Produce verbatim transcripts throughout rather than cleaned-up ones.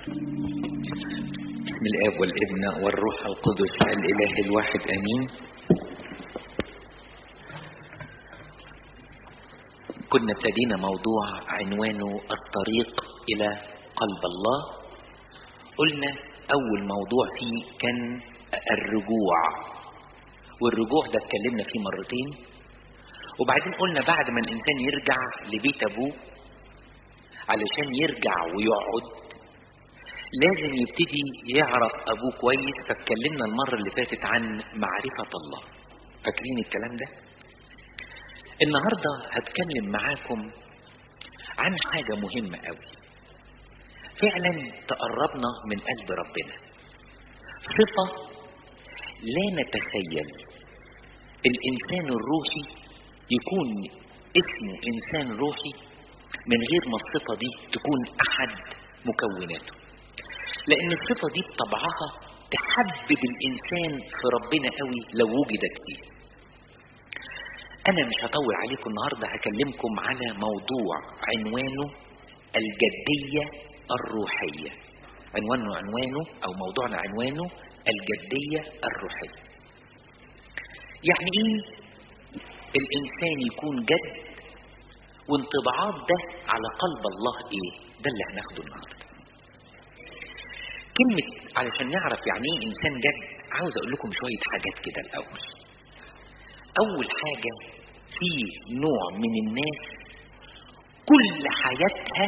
بسم الآب والابن والروح القدس الإله الواحد آمين. كنا ابتدينا موضوع عنوانه الطريق إلى قلب الله. قلنا أول موضوع فيه كان الرجوع، والرجوع ده اتكلمنا فيه مرتين. وبعدين قلنا بعد ما الإنسان يرجع لبيت أبوه علشان يرجع ويقعد لازم يبتدي يعرف أبوه كويس. فاتكلمنا المرة اللي فاتت عن معرفة الله، فاكرين الكلام ده؟ النهاردة هتكلم معاكم عن حاجة مهمة قوي فعلا تقربنا من قلب ربنا، صفة لا نتخيل الإنسان الروحي يكون اسمه إنسان روحي من غير ما الصفة دي تكون أحد مكوناته، لأن الصفة دي بطبعها تحبب الإنسان في ربنا قوي لو وجدت فيه. أنا مش هطول عليكم النهاردة، هكلمكم على موضوع عنوانه الجدية الروحية. عنوانه عنوانه أو موضوعنا عنوانه الجدية الروحية. يعني إيه الإنسان يكون جد، وانطباعات ده على قلب الله إيه؟ ده اللي هناخده النهاردة. كلمة علشان نعرف يعني إيه إنسان جد عاوز أقول لكم شوية حاجات كده الأول. أول حاجة، في نوع من الناس كل حياتها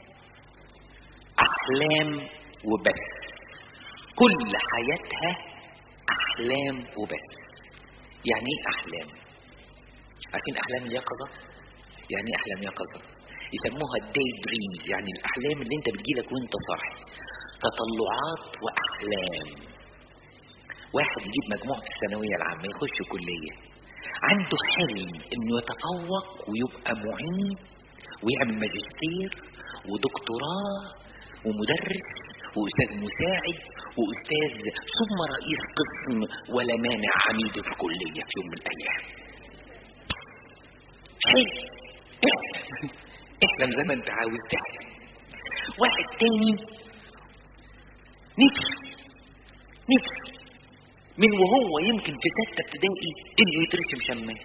أحلام وبس، كل حياتها أحلام وبس. يعني إيه أحلام؟ عارفين أحلام اليقظة؟ يعني إيه أحلام يقظة؟ يسموها الداي دريمز، يعني الأحلام اللي أنت بتجيلك وأنت صاحي، تطلعات وأحلام. واحد يجيب مجموع في الثانوية العامة يخش كلية، عنده حلم إنه يتفوق ويبقى معيد ويعمل ماجستير ودكتوراه ومدرس وأستاذ مساعد وأستاذ ثم رئيس قسم ولا مانع عميد في الكلية في يوم من الأيام. حلم، احلم زي ما انت عاوز تحلم. واحد تاني نفسه نفسه من وهو يمكن في ستة ابتدائي انه يترسم شماس،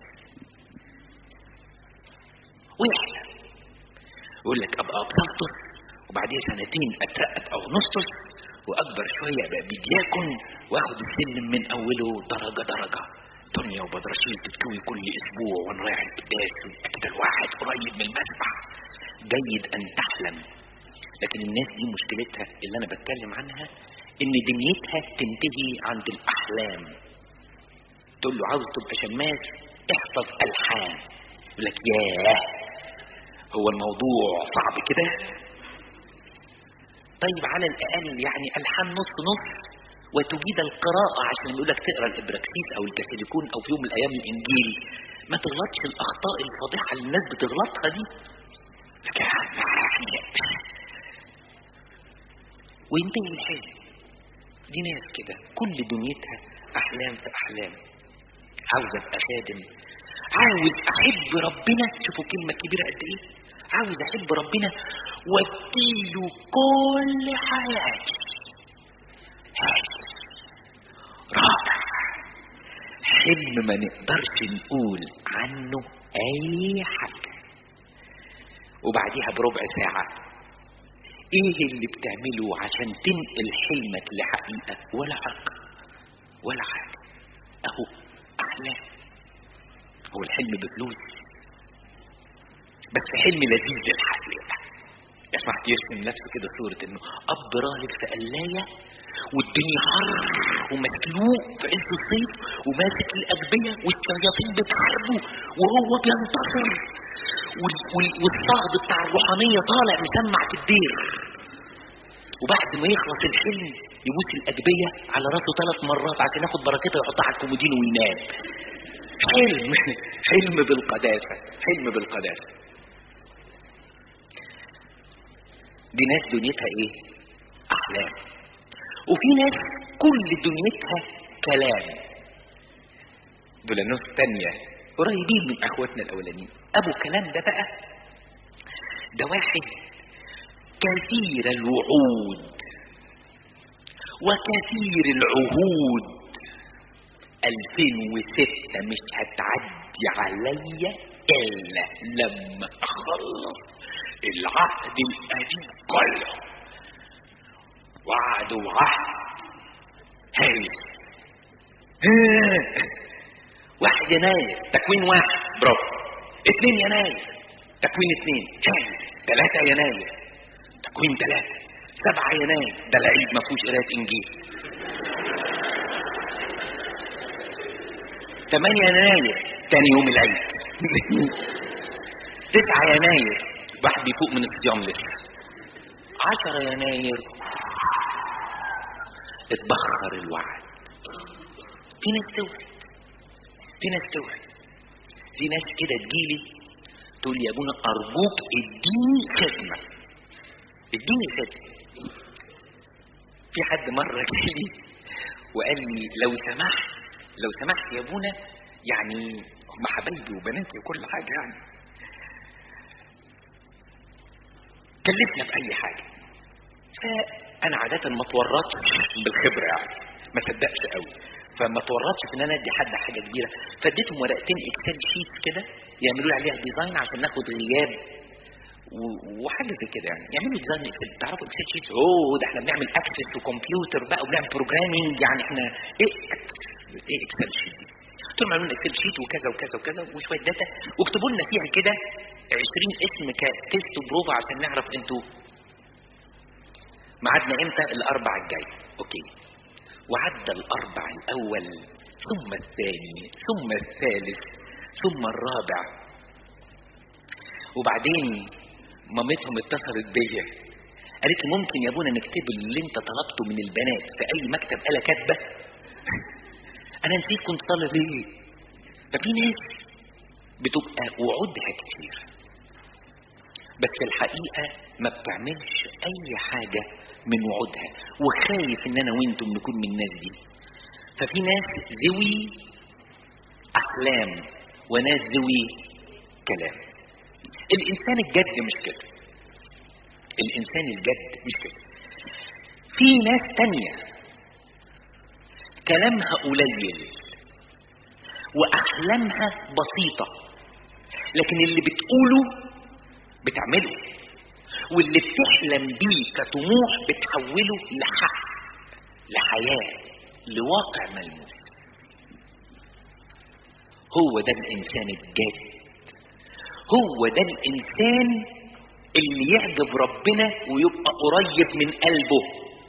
ويحلم يقول لك ابقى ابسطس وبعدين سنتين اترقب او نصص واكبر شويه ابقى بدياكن واخد السلم من اوله درجه درجه. دنيا وبدرشيل تتكوي كل اسبوع وانا رايح القداس ويبقى كده الواحد قريب من المسبح. جيد ان تحلم، لكن الناس دي مشكلتها اللي انا بتكلم عنها ان دنيتها تنتهي عند الاحلام. تقول له عاوز تبقى شماس احفظ الحان، يقول لك ياه هو الموضوع صعب كده؟ طيب على الاقل يعني الحان نص نص وتجيد القراءة، عشان يقول لك تقرا الابراكسيس او الكاثوليكون او في يوم من الايام الانجيل، ما تغلطش الاخطاء الفاضحة اللي الناس بتغلطها دي. وينتهي الحلم. دي ناس كده كل دنيتها احلام في احلام. عاوز ابقى خادم، عاوز احب ربنا، شوفوا كلمة كبيرة قد ايه، عاوز احب ربنا واديله كل حياتي. رائع، حلم ما نقدرش نقول عنه اي حاجة. وبعديها بربع ساعة ايه اللي بتعمله عشان تنقل حلمك لحقيقة؟ ولا حاجة ولا حاجة. اهو احلام. هو الحلم بفلوس بس حلم لذيذ الحقيقة. يعني واحد يرسم نفسه كده صورة انه اب راهب في قلاية والدنيا حر ومسلوق في عز الصيف وماسك الأجبية والشياطين بتحاربه وهو بينتصر، والصعد بتاع الروحانية طالع مسمع في الدير، وبعد ما يخلص الحلم يبوس الأجبية على راسه ثلاث مرات عشان ياخد بركته ويحطها على الكومودين وينام. حلم حلم بالقداسة، حلم بالقداسة. دي ناس دنيتها ايه؟ احلام. وفي ناس كل دنيتها كلام. دول ناس تانية قريبين من اخواتنا الاولانيين. ابو كلام ده بقى ده واحد كثير الوعود، وكثير العهود ألفين وستة مش هتعدي عليا إلا لما أخلص العهد القديم كله. وعد وعهد هايس. واحد يناير تكوين واحد برافو، اتنين يناير تكوين اتنين، تلاتة يناير تكوين تلاتة، سبعة يناير ده العيد ما فيهوش قراءة انجيل، تمانية يناير تاني يوم العيد، تسعة يناير واحد بيفوق من الصيام لسه، عشرة يناير اتبخر الوعد. في ناس توعد، في ناس توعد، في ناس كده تجيلي تقول لي يا ابونا ارجوك اديني خدمه، اديني خدمه. في حد مره جالي وقال لي لو سمحت لو سمحت يا ابونا، يعني هم حبايبي وبناتي وكل حاجه، يعني كلفنا في اي حاجه. فانا عاده ما اتورطش بالخبره، يعني ما صدقش قوي، فما اتورطش ان انا ادي حد حاجه كبيره. فاديتهم ورقتين اكسل شيت كده يعملوا لي عليها ديزاين عشان ناخد غياب وحاجه زي كده، يعني يعملوا ديزاين اكسل. تعرفوا اكسل شيت؟ اوه ده احنا بنعمل اكسس وكمبيوتر بقى وبنعمل بروجرامينج، يعني احنا ايه ايه اكسل شيت دي؟ قلت لهم اعملوا لنا اكسل شيت وكذا وكذا وكذا وشويه داتا، واكتبوا لنا فيها كده عشرين اسم كتيست بروفا عشان نعرف انتوا ميعادنا امتى. الاربع الجاي. اوكي. وعدى الاربع الاول ثم الثاني ثم الثالث ثم الرابع، وبعدين مامتهم اتصلت بيا قالت لي ممكن يا ابونا نكتب اللي انت طلبته من البنات في اي مكتب آلة كاتبه؟ انا نسيت كنت طالب ايه. ففي ناس بتبقى وعودها كتير بس الحقيقه ما بتعملش اي حاجه من وعودها، وخايف ان انا وانتم نكون من الناس دي. ففي ناس ذوي احلام وناس ذوي كلام. الانسان الجد مش كده، الانسان الجد مش كده. في ناس تانية كلامها قليل واحلامها بسيطة، لكن اللي بتقوله بتعمله، واللي بتحلم بيه كطموح بتحوله لحق، لحياة، لواقع ملموس. هو ده الانسان الجاد، هو ده الانسان اللي يعجب ربنا ويبقى قريب من قلبه.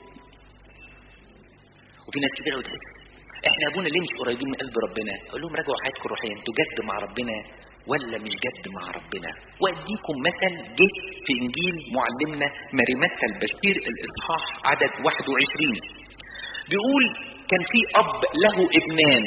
وفي ناس كتير قوي تحس احنا ابونا ليه مش قريبين من قلب ربنا؟ اقول لهم راجعوا حياتكم الروحيه، انتوا جد مع ربنا ولا مش جد مع ربنا؟ واديكم مثل جه في انجيل معلمنا ماري متى البشير الاصحاح عدد واحد وعشرين، بيقول كان في اب له ابنان،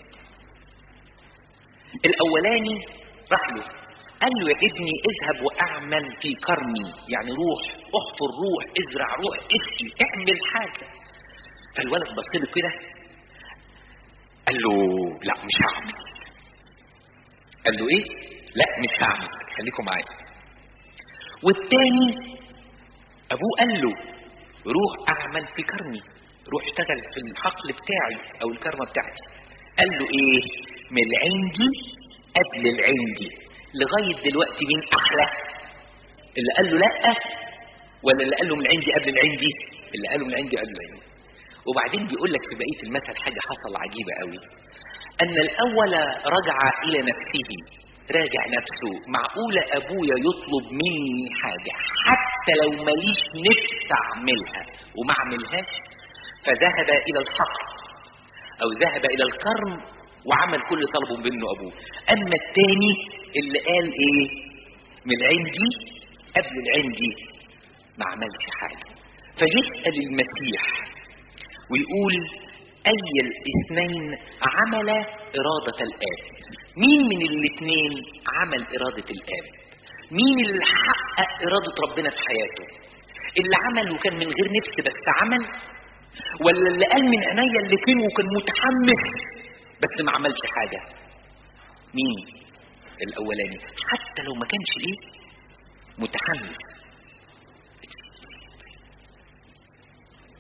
الاولاني راح له قال له يا ابني اذهب واعمل في كرمي، يعني روح احفر، روح ازرع، روح اسقي، اعمل حاجه. فالولد بص له كده قال له لا مش هعمل. قال له ايه؟ لا مش هعمل، خليكم معايا. والتاني ابوه قال له روح اعمل في كرمي، روح اشتغل في الحقل بتاعي او الكرمه بتاعتي. قال له ايه؟ من العندي قبل العندي. لغايه دلوقتي مين احلى؟ اللي قال له لا ولا اللي قال له من عندي قبل العندي؟ اللي قال له من عندي قبل العندي. وبعدين بيقول لك في بقيه المثل حاجه حصل عجيبه قوي، ان الاول رجع الى نفسه، راجع نفسه، معقوله ابويا يطلب مني حاجه حتى لو ماليش نفس اعملها وما اعملهاش؟ فذهب الى الحقل او ذهب الى الكرم وعمل كل طلبه منه ابوه. اما الثاني اللي قال ايه؟ من عندي قبل العندي، ما عملش حاجه. فيسال المسيح ويقول اي الاثنين عمل اراده الاب؟ مين من الاثنين عمل اراده الاب؟ مين اللي حقق اراده ربنا في حياته؟ اللي عمل وكان من غير نفس بس عمل، ولا اللي قال من عينيا الاتنين وكان متحمس بس ما عملش حاجه؟ مين؟ الاولاني، حتى لو ما كانش ايه متحمس،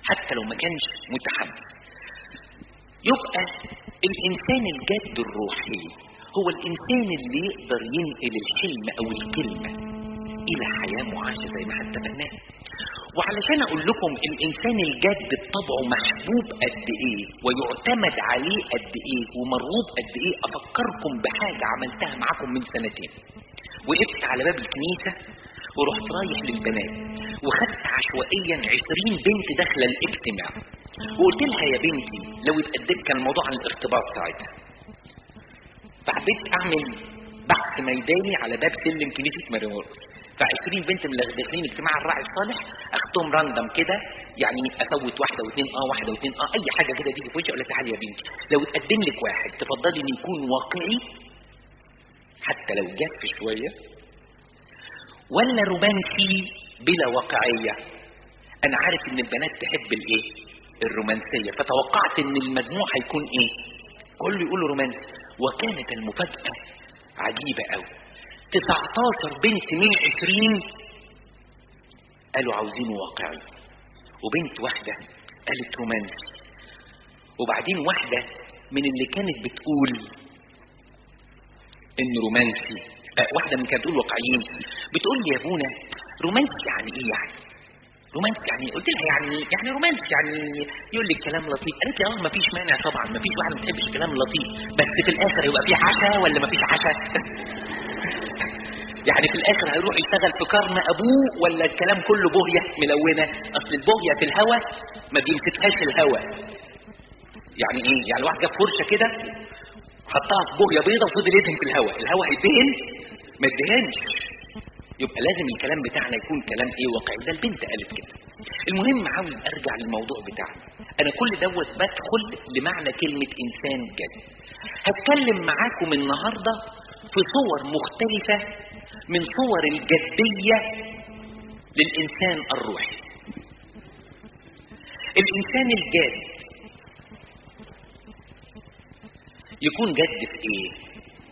حتى لو ما كانش متحمس. يبقى الانسان الجاد الروحي هو الانسان اللي يقدر ينقل الحلم او الكلمة الى حياة معاشة زي ما اتفقنا. وعلشان اقول لكم الانسان الجاد بطبعه محبوب قد ايه ويعتمد عليه قد ايه ومرغوب قد ايه، افكركم بحاجة عملتها معاكم من سنتين. وقفت على باب الكنيسة ورحت رايح للبنات وخدت عشوائيا عشرين بنت داخلة الاجتماع وقلت لها يا بنتي لو اتقدمت، كان الموضوع عن الارتباط ساعتها، فحبيت اعمل بحث ميداني على باب سلم كنيسة ماري مرقس، فعشرين بنت من اللي داخلين اجتماع الراعي الصالح اخدهم راندم كده، يعني افوت واحده واثنين اه واحده واثنين اه اي حاجه كده تيجي في وشي اقول لها تعالي يا بنتي لو اتقدم لك واحد تفضلي ان يكون واقعي حتى لو جاف شويه ولا رومانسي بلا واقعيه؟ انا عارف ان البنات تحب الايه الرومانسيه، فتوقعت ان المجموع هيكون ايه كله يقول رومانسي. وكانت المفاجاه عجيبه قوي، تسعتاشر بنت من عشرين قالوا عاوزين واقعي، وبنت واحده قالت رومانسي، وبعدين واحده من اللي كانت بتقول ان رومانسي أه واحده من كانت بتقول واقعيين بتقول لي يا ابونا رومانسي يعني ايه؟ يعني رومانسي يعني قلت لها يعني يعني رومانسي يعني يقول لي كلام لطيف. قالت لي اه ما فيش مانع طبعا، ما فيش واحده ما بتحبش الكلام اللطيف، بس في الاخر يبقى في عشاء ولا ما فيش عشاء؟ يعني في الاخر هيروح يشتغل في كرم ابوه ولا الكلام كله بوهيه ملونه؟ اصل البوهيه في الهوا ما بيمسكهاش الهوا. يعني ايه؟ يعني واحد جاب فرشه كده حطها في بوهيه بيضه وفضل يدهن في الهوا، الهوا هيدهن؟ ما يدهنش. يبقى لازم الكلام بتاعنا يكون كلام ايه واقعي. ده البنت قالت كده. المهم عاوز ارجع للموضوع بتاعنا. انا كل دوت بدخل لمعنى كلمه انسان جاد. هتكلم معاكم النهارده في صور مختلفه من صور الجديه للانسان الروحي. الانسان الجاد يكون جد في ايه؟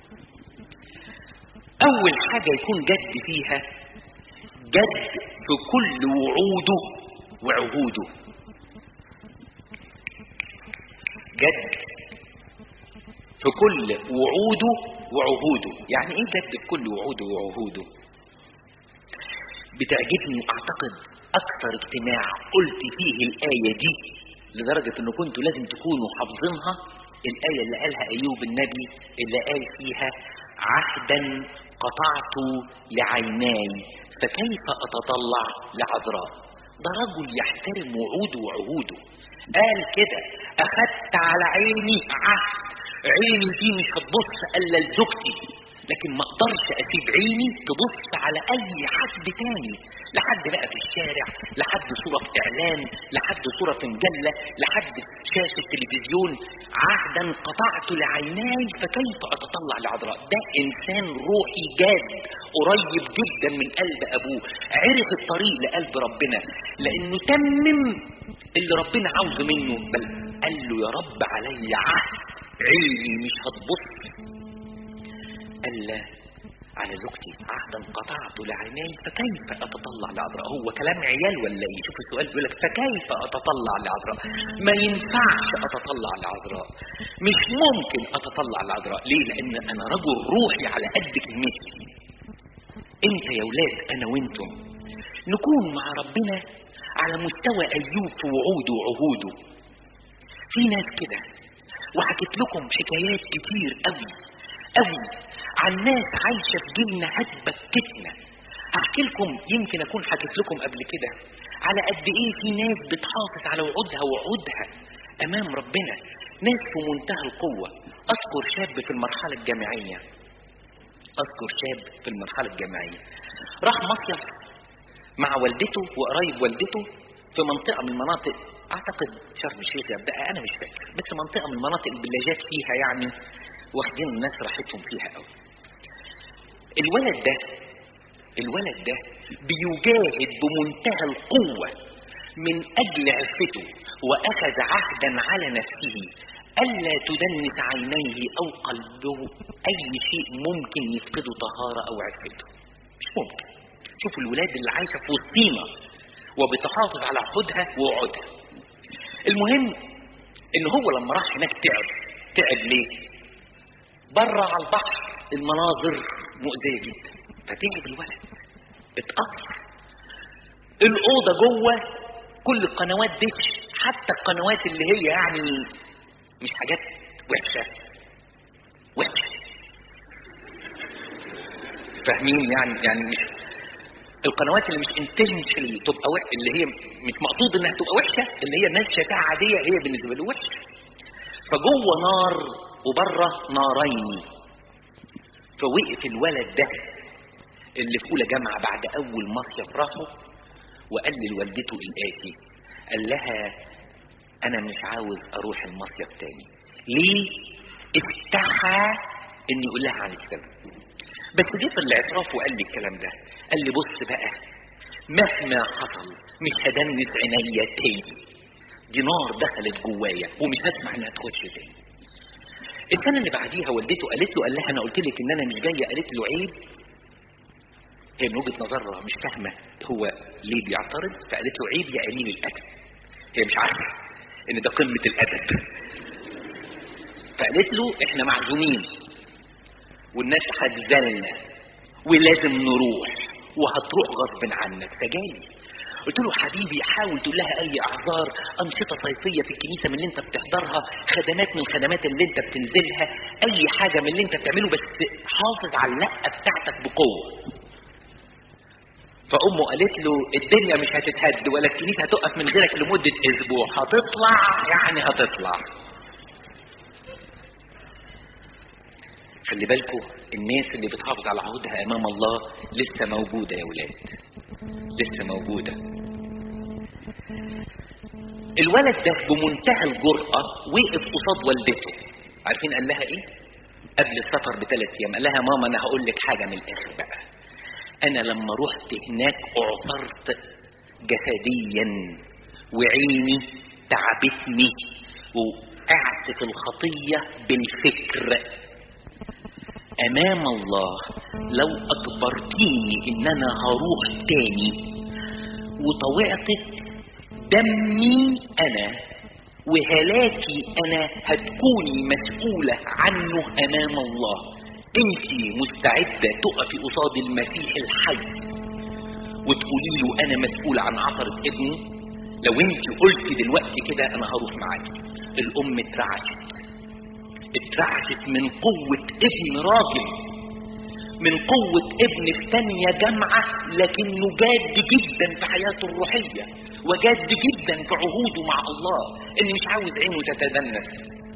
اول حاجة يكون جد فيها جد في كل وعوده وعهوده. جد في كل وعوده وعهوده. يعني ايه جد في كل وعوده وعهوده؟ بتعجبني اعتقد اكثر اجتماع قلت فيه الاية دي لدرجة انه كنتوا لازم تكونوا حافظينها، الآية اللي قالها أيوب النبي اللي قال فيها عهدا قطعت لعيناي فكيف أتطلع لعذراء. ده رجل يحترم وعوده وعهوده. قال كده أخدت على عيني عهد، عيني دي مش هتبص إلا لزوجتي، لكن ما اقدرش اسيب عيني تبص على اي حد تاني، لحد بقى في الشارع، لحد صورة في اعلان، لحد صورة في مجلة، لحد شاشة تلفزيون. عهدا قطعت لعيناي فكيف اتطلع لعذراء. ده انسان روحي جاد قريب جدا من قلب ابوه، عرف الطريق لقلب ربنا لانه تمم اللي ربنا عاوزه منه، بل قال له يا رب علي عهد، عيني مش هتبص الا على زوجتي، عهدا قطعت لعيناي فكيف اتطلع لعذراء. هو كلام عيال ولا ايه؟ شوف السؤال بيقول لك فكيف اتطلع لعذراء. ما ينفعش اتطلع لعذراء، مش ممكن اتطلع لعذراء. ليه؟ لان انا رجل روحي على قد كلمتي. انت يا ولاد انا وانتم نكون مع ربنا على مستوى ايوب في وعوده وعهوده. في ناس كده، وحكيت لكم حكايات كتير قوي قوي عن ناس عايشة في جيلنا هتبكتنا. هحكي لكم، يمكن اكون حكيت لكم قبل كده على قد ايه في ناس بتحافظ على وعودها وعودها امام ربنا، ناس في منتهى القوة. اذكر شاب في المرحلة الجامعية اذكر شاب في المرحلة الجامعية راح مصيف مع والدته وقرايب والدته في منطقة من المناطق، اعتقد شرم الشيخ يبدأ، انا مش فاكر، بس منطقة من المناطق البلاجات فيها يعني واخدين الناس راحتهم فيها قوي. الولد ده الولد ده بيجاهد بمنتهى القوة من اجل عفته، واخذ عهدا على نفسه الا تدنس عينيه او قلبه اي شيء ممكن يفقده طهارة او عفته. مش ممكن. شوفوا الولاد اللي عايشة في وسطينا وبتحافظ على عهودها ووعودها. المهم ان هو لما راح هناك تعب. تعب ليه؟ بره على البحر المناظر مؤذية جدا، فتعب الولد، اتأثر. الأوضة جوه كل القنوات دش، حتى القنوات اللي هي يعني مش حاجات وحشة وحشة، فاهمين يعني؟ يعني مش القنوات اللي مش انتشنشل تبقى وحشة، اللي هي مش مقصود انها تبقى وحشة، اللي هي الناس شايفاها عادية، هي بالنسبة له وحشة. فجوه نار وبره نارين. فوقف الولد ده اللي في اولى جامعة بعد اول مصيف راحه وقال لوالدته الآتي، قال لها انا مش عاوز اروح المصيف تاني. ليه؟ استحى ان يقول لها عن السبب. بس جه في الاعتراف وقال لي الكلام ده، قال لي بص بقى، مهما حصل مش هدنس عينيا تاني، دي نار دخلت جوايا ومش هسمع انها تخش تاني. السنه اللي بعديها والدته قالت له، قال لها انا قلت لك ان انا مش جايه. قالت له عيب. هي من وجهه نظرها مش فاهمه هو ليه بيعترض، فقالت له عيب يا قليل الادب. هي مش عارفه ان ده قمه الادب. فقالت له احنا معزومين والناس هتزلنا ولازم نروح وهتروح غصب عنك، فجاي. قلت له حبيبي حاول تقول لها اي اعذار، انشطه صيفيه في الكنيسه من اللي انت بتحضرها، خدمات من الخدمات اللي انت بتنزلها، اي حاجه من اللي انت بتعمله، بس حافظ على اللقه بتاعتك بقوه. فامه قالت له الدنيا مش هتتهد ولا الكنيسه هتقف من غيرك لمده اسبوع، هتطلع يعني هتطلع. خلي بالكم الناس اللي بتحافظ على عهودها امام الله لسه موجوده يا ولاد، لسه موجوده. الولد ده بمنتهى الجرأة وقف قصاد والدته. عارفين قال لها ايه؟ قبل السفر بثلاث ايام قال لها ماما انا هقول لك حاجه من الاخر بقى، انا لما رحت هناك اعصرت جسديا وعيني تعبتني وقعت في الخطيه بالفكر. امام الله لو اجبرتيني ان انا هروح تاني وطوعتك، دمي انا وهلاكي انا هتكوني مسؤولة عنه امام الله. انتي مستعدة تقفي قصاد المسيح الحي وتقولي له انا مسؤولة عن عثرة ابنه؟ لو انتي قلتي دلوقتي كده انا هروح معاكي. الام اترعشت، اترعشت من قوة ابن راجل، من قوة ابن في تانية جامعة لكنه جاد جدا في حياته الروحية وجاد جدا في عهوده مع الله، ان مش عاوز عينه تتدنس.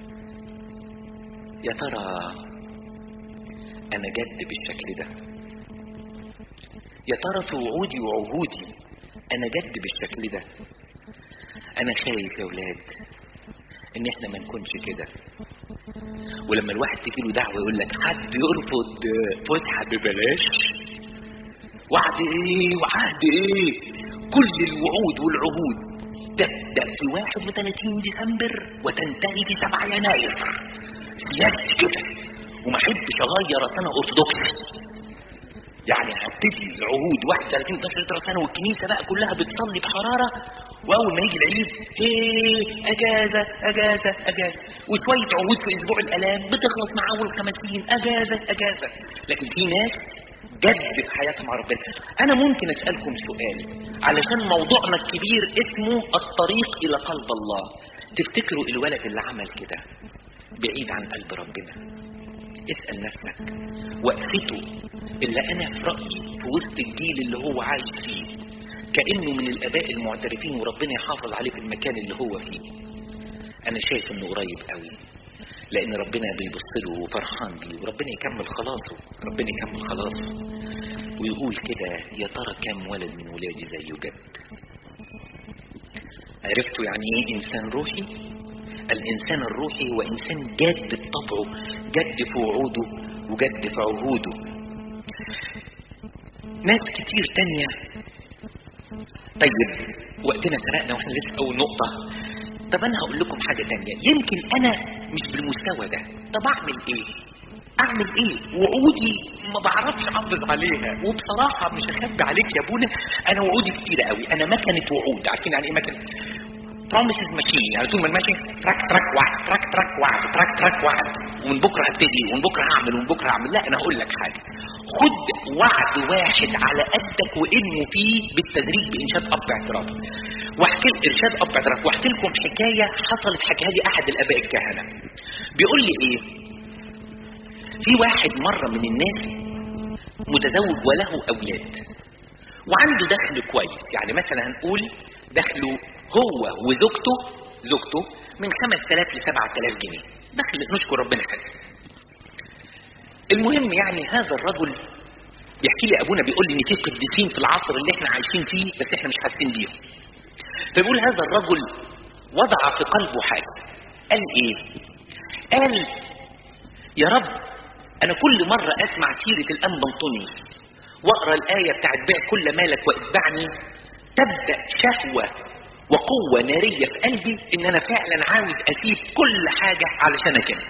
يا ترى انا جد بالشكل ده؟ يا ترى في وعودي وعهودي انا جد بالشكل ده؟ انا خايف يا ولاد ان احنا ما نكونش كده. ولما الواحد تجيله دعوة يقول لك حد يرفض فسحة ببلاش، وعد ايه وعهد ايه؟ كل الوعود والعهود تبدأ في واحد وثلاثين ديسمبر وتنتهي في سبعة يناير. سياسي كده، وما احبش اغير سنة ارثوذكسي. يعني هبتدي العهود واحد وثلاثين اتناشر سنة والكنيسة بقى كلها بتصلي بحرارة، واول ما يجي العيد ايه اجازة اجازة اجازة، وشوية عهود في اسبوع الالام بتخلص مع اول خمسين اجازة اجازة. لكن في ناس جد في حياتها مع ربنا. انا ممكن اسألكم سؤال علشان موضوعنا الكبير اسمه الطريق الى قلب الله. تفتكروا الولد اللي عمل كده بعيد عن قلب ربنا؟ اسأل نفسك وقفته اللي انا في رأيي في وسط الجيل اللي هو عايش فيه كأنه من الاباء المعترفين وربنا يحافظ عليه في المكان اللي هو فيه. انا شايف انه قريب قوي، لان ربنا بيبص له وفرحان بيه، وربنا يكمل خلاصه، ربنا يكمل خلاصه ويقول كده يا ترى كم ولد من ولادي زيه جد. عرفتوا يعني ايه انسان روحي؟ الانسان الروحي هو انسان جاد بطبعه، جد في وعوده وجد في عهوده. ناس كتير تانية. طيب وقتنا سرقنا واحنا لسه اول نقطة. طب انا هقول لكم حاجة تانية، يمكن انا مش بالمستوى ده، طب اعمل ايه؟ اعمل ايه؟ وعودي ما بعرفش احافظ عليها، وبصراحة مش هخبي عليك يا ابونا انا وعودي كتيرة قوي، انا مكنة وعود. عارفين يعني ايه مكنة؟ promises machine، يعني طول ما ماشي تراك تراك وعد تراك تراك وعد تراك تراك وعد، ومن بكره هبتدي ومن بكره هعمل ومن بكره هعمل. لا، انا هقول لك حاجه، خد وعد واحد على قدك وانمو فيه بالتدريج بانشاد اب اعتراف. واحكي ارشاد اب اعتراف، واحكي لكم حكايه حصلت حكاها لي احد الاباء الكهنه. بيقول لي ايه، في واحد مره من الناس متزوج وله اولاد وعنده دخل كويس، يعني مثلا هنقول دخله هو وزوجته زوجته من خمس آلاف لسبعة آلاف جنيه دخل، نشكر ربنا حلو. المهم يعني هذا الرجل يحكي لي ابونا، بيقول لي ان في قديسين في العصر اللي احنا عايشين فيه بس احنا مش حاسين بيهم. فبيقول هذا الرجل وضع في قلبه حاجه، قال ايه؟ قال يا رب انا كل مره اسمع سيره الانبا انطونيوس واقرا الايه بتاعت بيع كل مالك واتبعني، تبدا شهوه وقوه ناريه في قلبي ان انا فعلا عاوز اسيب كل حاجه علشانك انت،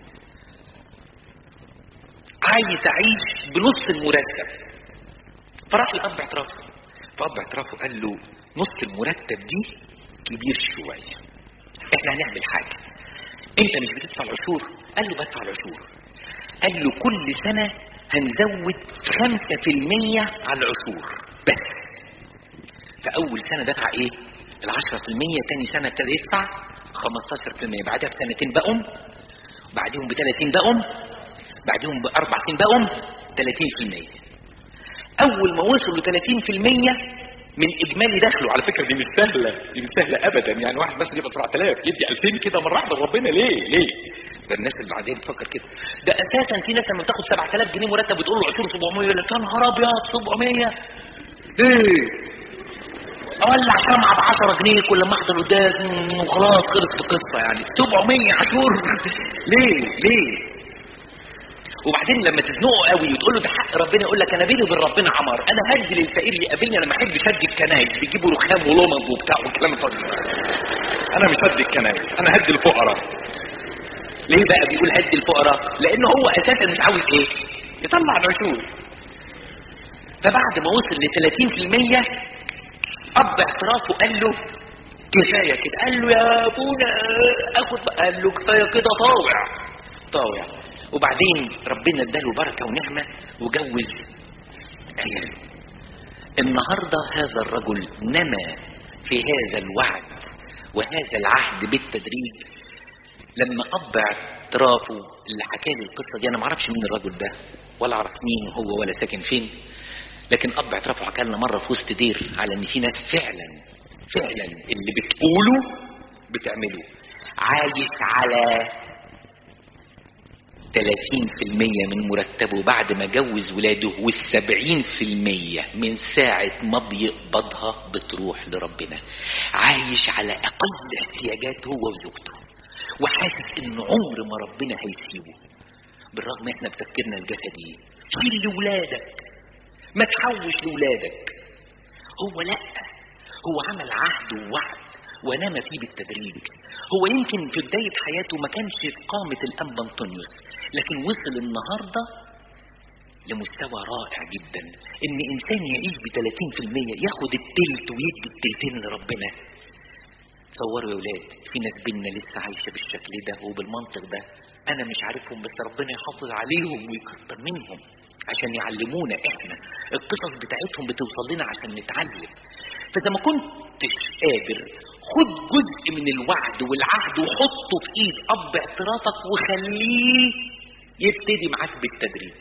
عايز اعيش بنص المرتب. فراح لاب اعترافه، فاب اعترافه قال له نص المرتب دي كبير شويه، احنا هنعمل حاجه، انت مش بتدفع العشور؟ قال له بدفع العشور. قال له كل سنه هنزود خمسة في المية على العشور بس. فاول سنه دفع ايه؟ العشرة في المية، تاني سنه ابتدى يدفع خمستاشر في المية، بعدها بسنتين بقوا، بعدهم بثلاثين بقوا، بعدهم باربع سنين بقوا ثلاثين في المية. اول ما وصلوا ثلاثين في المية من اجمالي دخله، على فكره دي مش سهله، دي مش سهله ابدا، يعني واحد بس يبقى سبعة آلاف يدي ألفين كده مره واحده لربنا، ليه؟ ليه؟ ده الناس اللي بعدين بتفكر كده. ده اساسا في ناس لما بتاخد سبعة آلاف جنيه مرتب بتقول له عشور سبعمية، يقول لك يا نهار ابيض سبعمية ايه؟ اولع شمعه ب عشرة جنيه كل ما احضر قدام وخلاص خلصت القصه، يعني سبعمية عشور ليه؟ ليه؟ وبعدين لما تزنقه قوي وتقول له ده حق ربنا، يقول لك انا بيني وبين ربنا عمار، انا هدي للفقير يقابلني، انا ما احبش هدي الكنايس بيجيبوا رخام ولمض وبتاع والكلام الفاضي، انا مش هدي الكنايس، انا هدي الفقراء. ليه بقى بيقول هدي الفقراء؟ لان هو اساسا مش عاوز ايه؟ يطلع العشور. فبعد ما وصل ل ثلاثين في المية اب اعترافه قال له كفايه كده، قال له يا ابونا اخد، قال له كفايه كده، طاوع طاوع. وبعدين ربنا اداله بركه ونعمه وجوز عياله. النهارده هذا الرجل نما في هذا الوعد وهذا العهد بالتدريج. لما اب اعترافه اللي حكى لي القصه دي، انا ما اعرفش مين الرجل ده ولا اعرف مين هو ولا ساكن فين، لكن اب اعترافه حكى لنا مره في وسط دير على ان في ناس فعلا فعلا اللي بتقوله بتعمله، عايش على ثلاثين في المية من مرتبه بعد ما جوز ولاده، والسبعين في المية من ساعة ما بيقبضها بتروح لربنا. عايش على أقل احتياجات هو وزوجته، وحاسس إنه عمر ما ربنا هيسيبه، بالرغم إحنا بتفكيرنا الجسدي شيل لولادك، ما تحوش لولادك. هو لأ، هو عمل عهد ووعد ونام فيه بالتدريج. هو يمكن في بداية حياته ما كانش في قامة الأنبا انطونيوس، لكن وصل النهاردة لمستوى رائع جدا، ان انسان يعيش ب ثلاثين في المية ياخد التلت ويدي التلتين لربنا. تصوروا يا ولاد، في ناس بينا لسه عايشة بالشكل ده وبالمنطق ده، انا مش عارفهم بس ربنا يحافظ عليهم ويكتر منهم عشان يعلمونا احنا القصص بتاعتهم بتوصل لنا عشان نتعلم. فاذا ما كنتش قادر، خد جزء من الوعد والعهد وحطه في ايد اب اعترافك وخليه يبتدي معاك بالتدريج.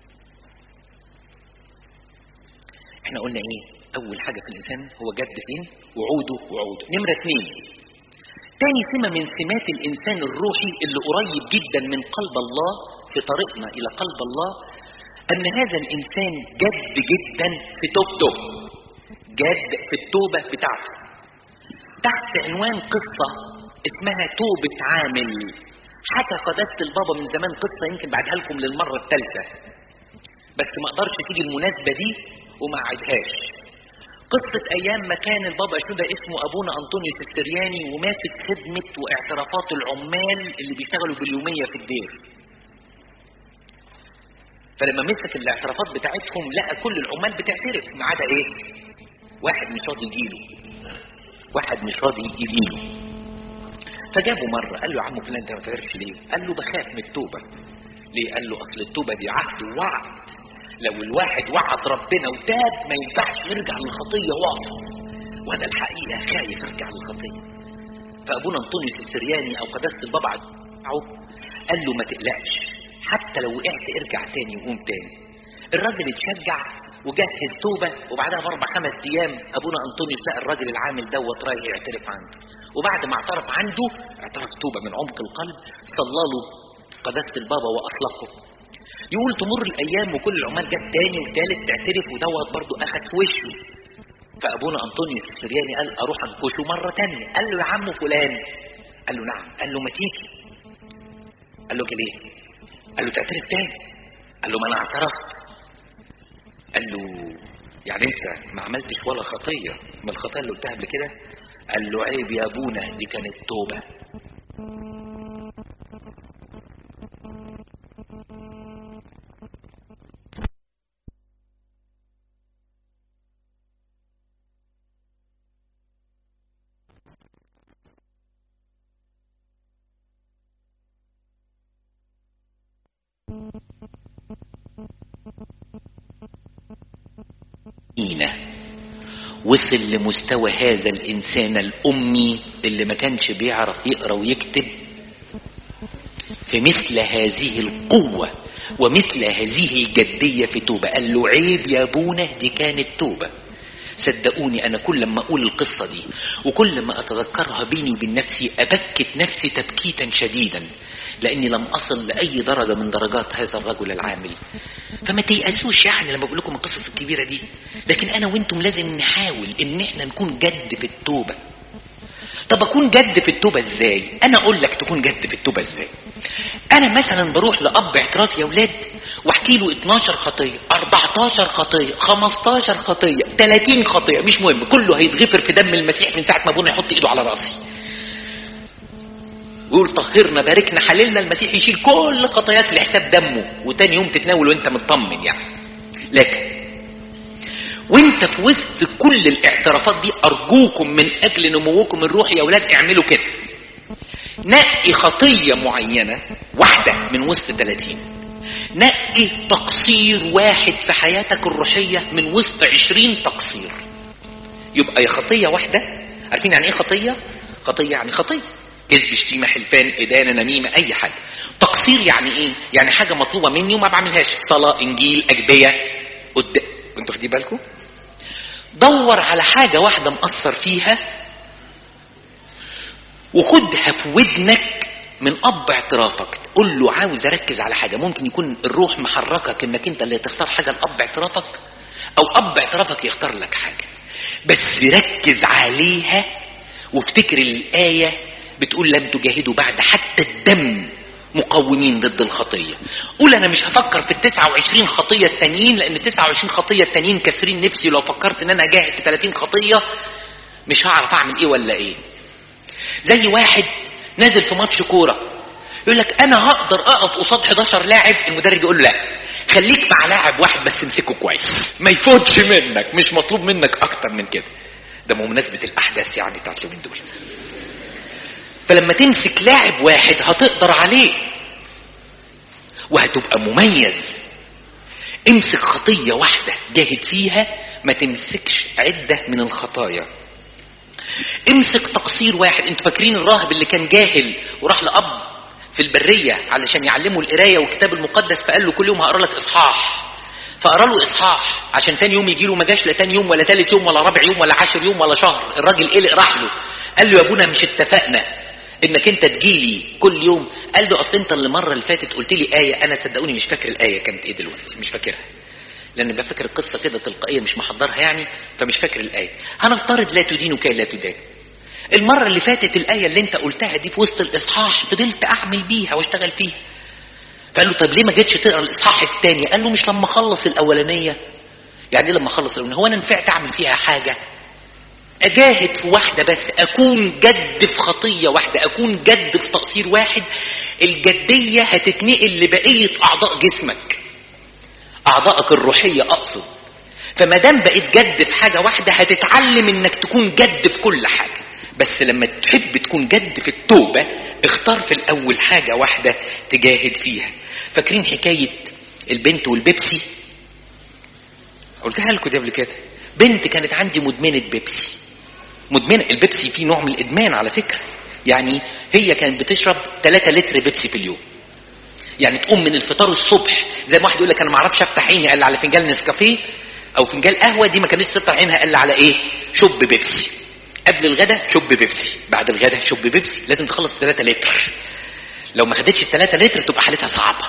احنا قلنا ايه؟ اول حاجة في الانسان هو جد فين؟ وعوده وعوده. نمرة اثنين، تاني سمة من سمات الانسان الروحي اللي قريب جدا من قلب الله في طريقنا الى قلب الله، ان هذا الانسان جد جدا في توبته، جد في التوبة بتاعته. تحت عنوان قصة اسمها توبة عامل، حكى قداسة البابا من زمان قصة يمكن بعدها لكم للمرة الثالثة، بس ما اقدرش تيجي المناسبة دي وما اعيدهاش. قصة ايام ما كان البابا شنودة اسمه ابونا انطونيوس السرياني وماسك خدمة واعترافات العمال اللي بيشتغلوا باليومية في الدير. فلما مسك الاعترافات بتاعتهم لقى كل العمال بتعترف ما عدا ايه؟ واحد مش راضي يجيله. واحد مش راضي يدينه. فجابه مرة قال له يا عم فلان انت ما تعرفش ليه؟ قال له بخاف من التوبة. ليه؟ قال له اصل التوبة دي عهد ووعد، لو الواحد وعد ربنا وتاب ما ينفعش يرجع للخطية واصل، وانا الحقيقة خايف ارجع للخطية. فابونا انطونيوس السرياني او قداسة البابا قال له ما تقلقش، حتى لو وقعت ارجع تاني وقوم تاني. الراجل اتشجع وجهز توبة، وبعدها باربع خمس ايام ابونا انطونيوس لقى الراجل العامل دوت رايح يعترف عنده، وبعد ما اعترف عنده اعترف توبة من عمق القلب، صلى له قداسة البابا واطلقه. يقول تمر الايام وكل العمال جت تاني وتالت تعترف، ودوت برضه اخد في وشه. فابونا انطونيوس السرياني قال اروح انكشه مرة تانية. قال له يا عم فلان، قال له نعم. قال له ما تيجي. قال له ليه؟ قال له تعترف تاني. قال له ما انا اعترفت. قال له يعني انت ما عملتش ولا خطية من الخطايا اللي قلتها قبل كده؟ قال له عيب يا ابونا، دي كانت توبة. وصل لمستوى هذا الإنسان الأمي اللي ما كانش بيعرف يقرأ ويكتب في مثل هذه القوة ومثل هذه الجدية في توبة. قال له عيب يا ابونا، دي كانت توبة. صدقوني أنا كل ما أقول القصة دي وكل ما أتذكرها بيني وبين نفسي أبكت نفسي تبكيتا شديدا، لأني لم أصل لأي درجة من درجات هذا الرجل العامل. فما تيأسوش يعني لما بقول لكم القصص الكبيرة دي، لكن أنا وإنتم لازم نحاول إن إحنا نكون جد في التوبة. طب أكون جد في التوبة إزاي؟ أنا أقول لك تكون جد في التوبة إزاي. أنا مثلا بروح لأب اعتراف يا ولاد واحكي له اتناشر خطية، اربعتاشر خطية، خمستاشر خطية، تلاتين خطية، مش مهم، كله هيتغفر في دم المسيح من ساعة ما ابونا يحط ايده على راسي ويقول طهرنا باركنا حللنا، المسيح يشيل كل خطاياك لحساب دمه، وتاني يوم تتناول وانت مطمن يعني. لكن وانت في وسط كل الاعترافات دي ارجوكم من اجل نموكم الروحي يا ولاد اعملوا كده، نقي خطية معينة واحدة من وسط تلاتين، نقي تقصير واحد في حياتك الروحية من وسط عشرين تقصير، يبقى يا خطية واحدة. عارفين يعني ايه خطية؟ خطية يعني خطية، كذب، شتيمة، حلفان، إدانة، نميمة، اي حاجة. تقصير يعني ايه؟ يعني حاجة مطلوبة مني وما بعملهاش، صلاة، انجيل، اجبية، قد... انتوا خدي بالكم؟ دور على حاجة واحدة مقصر فيها وخدها في ودنك من اب اعترافك، قول له عاوز اركز على حاجة. ممكن يكون الروح محركك انك انت اللي تختار حاجة لاب اعترافك، او اب اعترافك يختار لك حاجة، بس ركز عليها وافتكر الآية بتقول لن تجاهدوا بعد حتى الدم مقاومين ضد الخطية. قول انا مش هفكر في التسعة وعشرين خطية التانيين، لان التسعة وعشرين خطية التانيين كسرين نفسي، لو فكرت ان انا اجاهد في تلاتين خطية مش هعرف اعمل ايه ولا ايه. زي واحد نازل في ماتش كورة يقول لك انا هقدر اقف قصاد حداشر لاعب، المدرب يقول له لا خليك مع لاعب واحد بس امسكه كويس ما يفوتش منك، مش مطلوب منك اكتر من كده. ده بمناسبة الاحداث يعني بتاعت اليومين دول. فلما تمسك لاعب واحد هتقدر عليه وهتبقى مميز. امسك خطية واحدة جاهد فيها، ما تمسكش عدة من الخطايا. امسك تقصير واحد. انتوا فاكرين الراهب اللي كان جاهل وراح لأب في البرية علشان يعلمه القراية والكتاب المقدس، فقال له كل يوم هقرا لك اصحاح، فقرا له اصحاح عشان تاني يوم يجي له، ما جاش لا تاني يوم ولا تالت يوم ولا رابع يوم ولا عاشر يوم ولا شهر. الراجل قلق راح له قال له يا ابونا مش اتفقنا انك انت تجيلي كل يوم؟ قال له اصل انت المره اللي فاتت قلت لي ايه، انا صدقوني مش فاكر الايه كانت ايه دلوقتي، مش فاكرها لان بفكر القصه كده تلقائيه مش محضرها يعني، فمش فاكر الايه. هنفترض لا تدين كي لا تدان. المره اللي فاتت الايه اللي انت قلتها دي في وسط الاصحاح فضلت اعمل بيها واشتغل فيها. فقال له طب ليه ما جيتش تقرا الاصحاح الثاني؟ قال له مش لما اخلص الاولانيه. يعني ايه لما اخلص الاولانيه؟ هو انا نفعت اعمل فيها حاجه؟ اجاهد في واحدة بس، اكون جد في خطية واحدة، اكون جد في تقصير واحد. الجدية هتتنقل لبقية اعضاء جسمك، اعضائك الروحية اقصد. فما دام بقيت جد في حاجة واحدة هتتعلم انك تكون جد في كل حاجة. بس لما تحب تكون جد في التوبة اختار في الاول حاجة واحدة تجاهد فيها. فاكرين حكاية البنت والبيبسي؟ قلتها لكم دي قبل كده. بنت كانت عندي مدمنة بيبسي، مدمنة البيبسي فيه نوع من الادمان على فكرة. يعني هي كانت بتشرب ثلاثة لتر بيبسي في اليوم. يعني تقوم من الفطار الصبح زي ما واحد يقول لك انا ما اعرفش افتح عيني الا على فنجان نسكافيه او فنجان قهوه، دي ما كانتش تفتح عينها الا على ايه؟ شوب بيبسي. قبل الغداء شوب بيبسي، بعد الغداء شوب بيبسي. لازم تخلص ثلاثة لتر. لو ما خدتش الثلاثة لتر تبقى حالتها صعبه.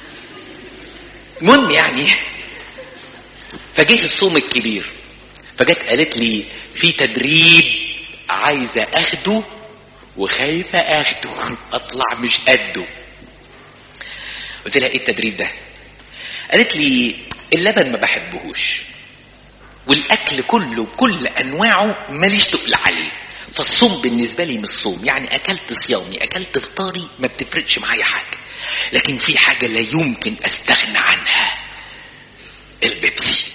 المهم يعني فجه الصوم الكبير، فجت قالت لي في تدريب عايزه اخده وخايفه اخده اطلع مش قده. قلت لها ايه التدريب ده؟ قالت لي اللبن ما بحبهوش والاكل كله بكل انواعه ماليش تقل عليه، فالصوم بالنسبه لي مش صوم. يعني اكلت صيامي اكلت فطاري ما بتفرقش معايا حاجه، لكن في حاجه لا يمكن استغنى عنها، البيبسي.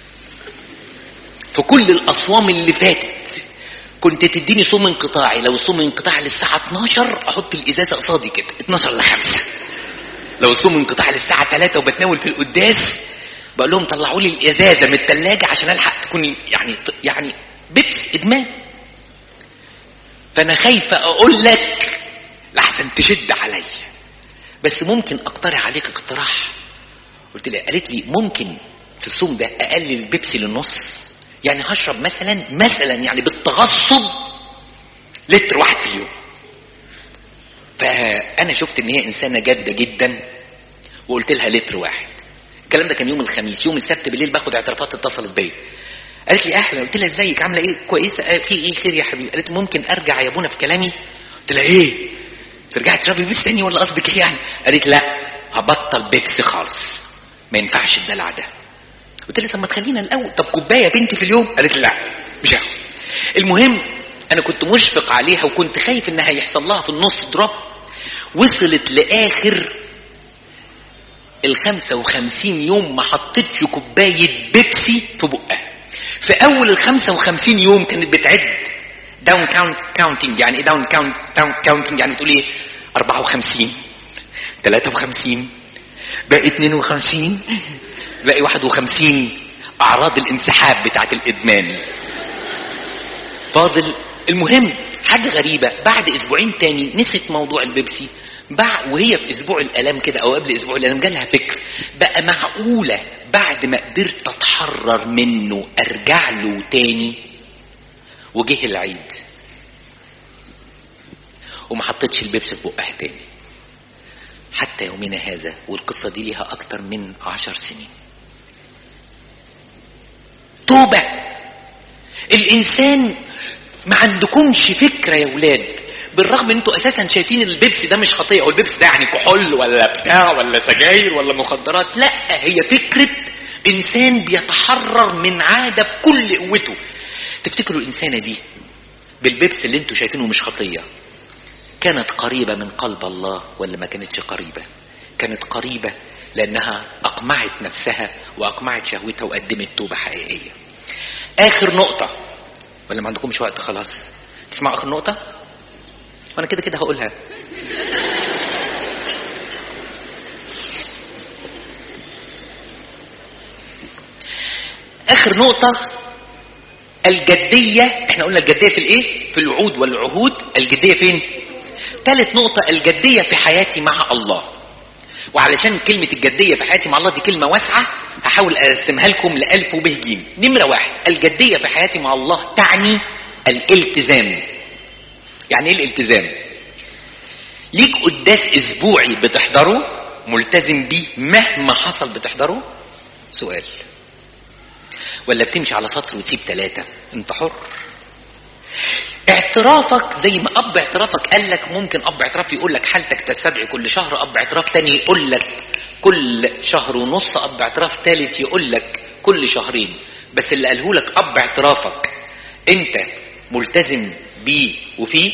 في كل الاصوام اللي فاتت كنت تديني صوم انقطاعي، لو الصوم انقطاعي للساعه اتناشر احط الازازه قصادي كده اتناشر لخمسة. لو الصوم انقطاع للساعه ثلاثة وبتناول في القداس بقول لهم طلعوا لي الازازه من الثلاجه عشان الحق تكون يعني يعني بيبس ادمان. فانا خايفه اقول لك لحسن تشد عليا، بس ممكن اقترح عليك اقتراح. قلت لها قالت لي ممكن في الصوم ده اقلل البيبسي للنص، يعني هشرب مثلا مثلا يعني بالتغصب لتر واحد في اليوم. فانا شفت ان هي انسانه جاده جدا وقلت لها لتر واحد. الكلام ده كان يوم الخميس. يوم السبت بالليل باخد اعترافات اتصلت بيا قالت لي اهلا. قلت لها ازيك عامله ايه؟ كويسه. في ايه خير يا حبيبي؟ قالت ممكن ارجع يا ابونا في كلامي؟ قلت لها ايه ترجعي تشربي بيبسي تاني ولا قصدك ايه يعني؟ قالت لا هبطل بيبسي خالص ما ينفعش الدلع ده. قلت لها طب ما تخلينا الاول، طب كوبايه بنتي في اليوم؟ قالت لا مش هاخد. المهم انا كنت مشفق عليها وكنت خايف انها يحصل لها في النص دروب. وصلت لاخر الخمسة وخمسين يوم ما حطتش كوباية بيبسي في بقها. في اول الخمسة وخمسين يوم كانت بتعد داون كاونت كاونتنج. يعني ايه داون كاونت كاونتنج؟ يعني بتقول ايه اربعة وخمسين ثلاثة وخمسين باقي اتنين وخمسين باقي واحد وخمسين. اعراض الانسحاب بتاعت الادمان فاضل. المهم حاجة غريبة، بعد اسبوعين تاني نسيت موضوع البيبسي. بعد وهي في اسبوع الالام كده او قبل اسبوع الالام جالها فكر بقى معقولة بعد ما قدرت اتحرر منه ارجع له تاني؟ وجه العيد وما حطتش البيبسي في بقها تاني حتى يومنا هذا، والقصة دي ليها اكتر من عشر سنين. توبة. الانسان ما عندكمش فكرة يا ولاد، بالرغم ان انتوا اساسا شايفين البيبسي ده مش خطيئة، والبيبسي ده يعني كحول ولا بتاع ولا سجاير ولا مخدرات. لا، هي فكرة انسان بيتحرر من عادة بكل قوته. تفتكروا الانسانة دي بالبيبسي اللي انتوا شايفينه مش خطية كانت قريبة من قلب الله ولا ما كانتش قريبة؟ كانت قريبة لانها اقمعت نفسها واقمعت شهوتها وقدمت توبة حقيقية. اخر نقطة، ولا ما عندكمش وقت خلاص تسمعوا اخر نقطة؟ وانا كده كده هقولها. اخر نقطة الجدية. احنا قلنا الجدية في الايه؟ في الوعود والعهود. الجدية فين؟ ثالث نقطة الجدية في حياتي مع الله. وعلشان كلمة الجدية في حياتي مع الله دي كلمة واسعة هحاول اقسمها لكم لألف وبه جيم. نمرة واحد، الجدية في حياتي مع الله تعني الالتزام. يعني ايه الالتزام؟ ليك قداس اسبوعي بتحضره ملتزم بيه مهما حصل بتحضره؟ سؤال. ولا بتمشي على سطر وتسيب ثلاثة؟ انت حر. اعترافك زي ما اب اعترافك قال لك، ممكن اب اعتراف يقول لك حالتك تستدعي كل شهر، اب اعتراف تاني يقول لك كل شهر ونص، اب اعتراف ثالث يقول لك كل شهرين. بس اللي قاله لك اب اعترافك انت ملتزم بيه وفيه؟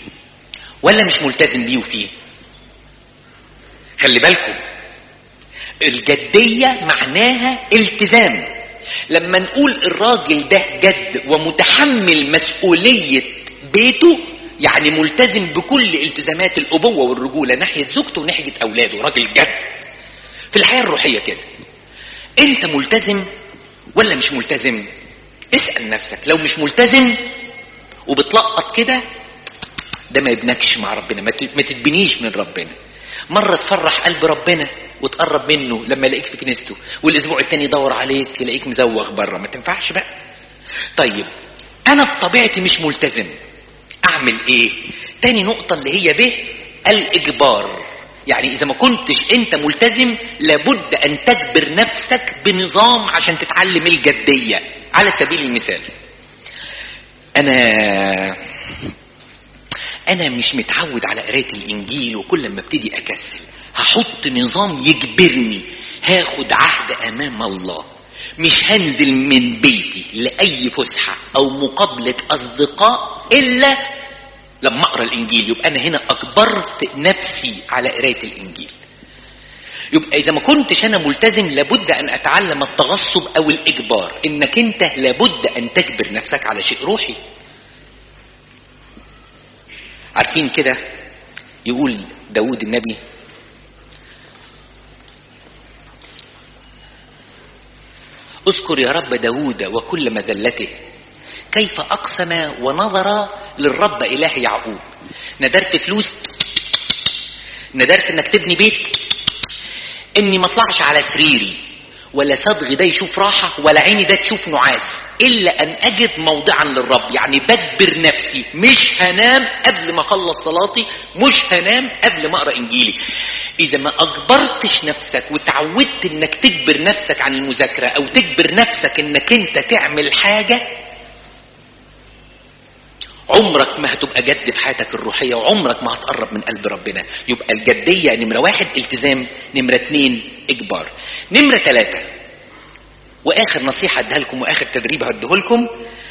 ولا مش ملتزم بيه وفيه؟ خلي بالكم الجدية معناها التزام. لما نقول الراجل ده جد ومتحمل مسؤولية بيته، يعني ملتزم بكل التزامات الأبوة والرجولة ناحية زوجته وناحية أولاده، راجل جد. في الحياة الروحية كده، انت ملتزم ولا مش ملتزم؟ اسأل نفسك. لو مش ملتزم وبتلقط كده، ده ما يبنكش مع ربنا، ما تتبنيش من ربنا. مرة تفرح قلب ربنا وتقرب منه لما يلاقيك في كنيسته، والاسبوع التاني يدور عليك يلاقيك مزوغ بره، ما تنفعش بقى. طيب انا بطبيعتي مش ملتزم، اعمل ايه؟ تاني نقطة اللي هي به الاجبار. يعني اذا ما كنتش انت ملتزم لابد ان تجبر نفسك بنظام عشان تتعلم الجدية. على سبيل المثال، انا انا مش متعود على قراءة الانجيل، وكل ما ابتدي اكسل هحط نظام يجبرني. هاخد عهد امام الله، مش هنزل من بيتي لاي فسحة او مقابلة اصدقاء الا لما اقرا الانجيل. يبقى انا هنا اجبرت نفسي على قراءة الانجيل. يبقى اذا ما كنتش انا ملتزم لابد ان اتعلم التغصب او الاجبار. انك انت لابد ان تجبر نفسك على شيء روحي. عارفين كده يقول داود النبي: اذكر يا رب داود وكل مذلته، كيف اقسم ونظر للرب اله يعقوب. ندرت فلوس، ندرت انك تبني بيت، اني ما اطلعش على سريري ولا صدغي ده يشوف راحة ولا عيني ده تشوف نعاس الا ان اجد موضعا للرب. يعني بجبر نفسي، مش هنام قبل ما اخلص صلاتي، مش هنام قبل ما اقرا انجيلي. اذا ما اجبرتش نفسك وتعودت انك تجبر نفسك عن المذاكرة او تجبر نفسك انك انت تعمل حاجة، عمرك ما هتبقى جد في حياتك الروحية، وعمرك ما هتقرب من قلب ربنا. يبقى الجدية نمرة واحد التزام، نمرة اتنين اجبار، نمرة ثلاثة واخر نصيحة اديها لكم واخر تدريب هديه لكم: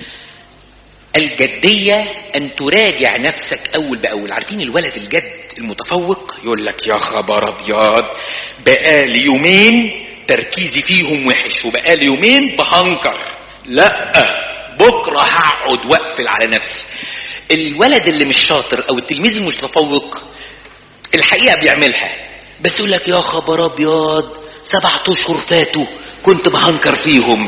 الجدية ان تراجع نفسك اول باول. عارفين الولد الجد المتفوق يقول لك: يا خبر ابيض، بقالي يومين تركيزي فيهم وحش، وبقالي يومين بهنكر، لا بكرة هقعد واقفل على نفسي. الولد اللي مش شاطر او التلميذ اللي مش متفوق الحقيقة بيعملها، بس يقول لك: يا خبر ابيض، سبعة اشهر فاتوا كنت بهنكر فيهم.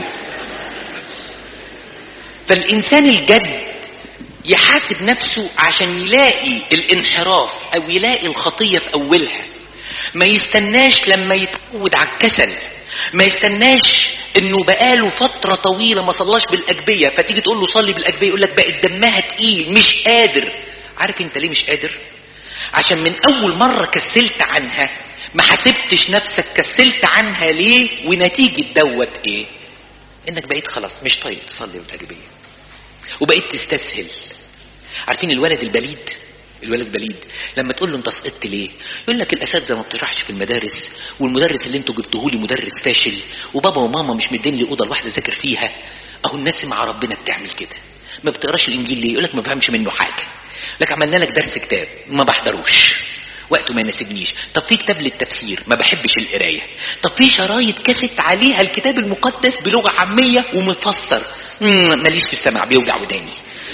فالانسان الجد يحاسب نفسه عشان يلاقي الانحراف او يلاقي الخطية في اولها. ما يستناش لما يتعود على الكسل، ما يستناش انه بقاله فترة طويلة ما صلاش بالاجبية، فتيجي تقول له صلي بالاجبية يقول لك بقت دمها تقيل مش قادر. عارف انت ليه مش قادر؟ عشان من اول مرة كسلت عنها ما حسبتش نفسك كسلت عنها ليه، ونتيجة دوت ايه؟ انك بقيت خلاص مش طايق تصلي بالاجبية وبقيت تستسهل. عارفين الولد البليد؟ الولد بليد لما تقول له انت سقطت ليه يقول لك الاساتذه ما بتشرحش في المدارس، والمدرس اللي انتوا جبتوه لي مدرس فاشل، وبابا وماما مش مدين لي اوضه الواحده اذاكر فيها. اهو الناس مع ربنا بتعمل كده. ما بتقراش الانجيل ليه؟ يقول لك ما بفهمش منه حاجه. لك عملنا لك درس كتاب ما بحضروش، وقته ما يناسبنيش. طب في كتاب للتفسير ما بحبش القرايه. طب في شرايط كاسيت عليها الكتاب المقدس بلغه عاميه ومفسر، ماليش في السمع بيوجع وداني.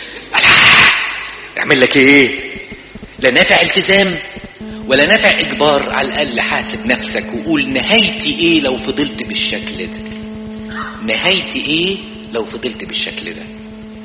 اعمل لك ايه؟ لا نافع التزام ولا نافع اجبار. على الاقل حاسب نفسك وقول نهايتي ايه لو فضلت بالشكل ده، نهايتي ايه لو فضلت بالشكل ده.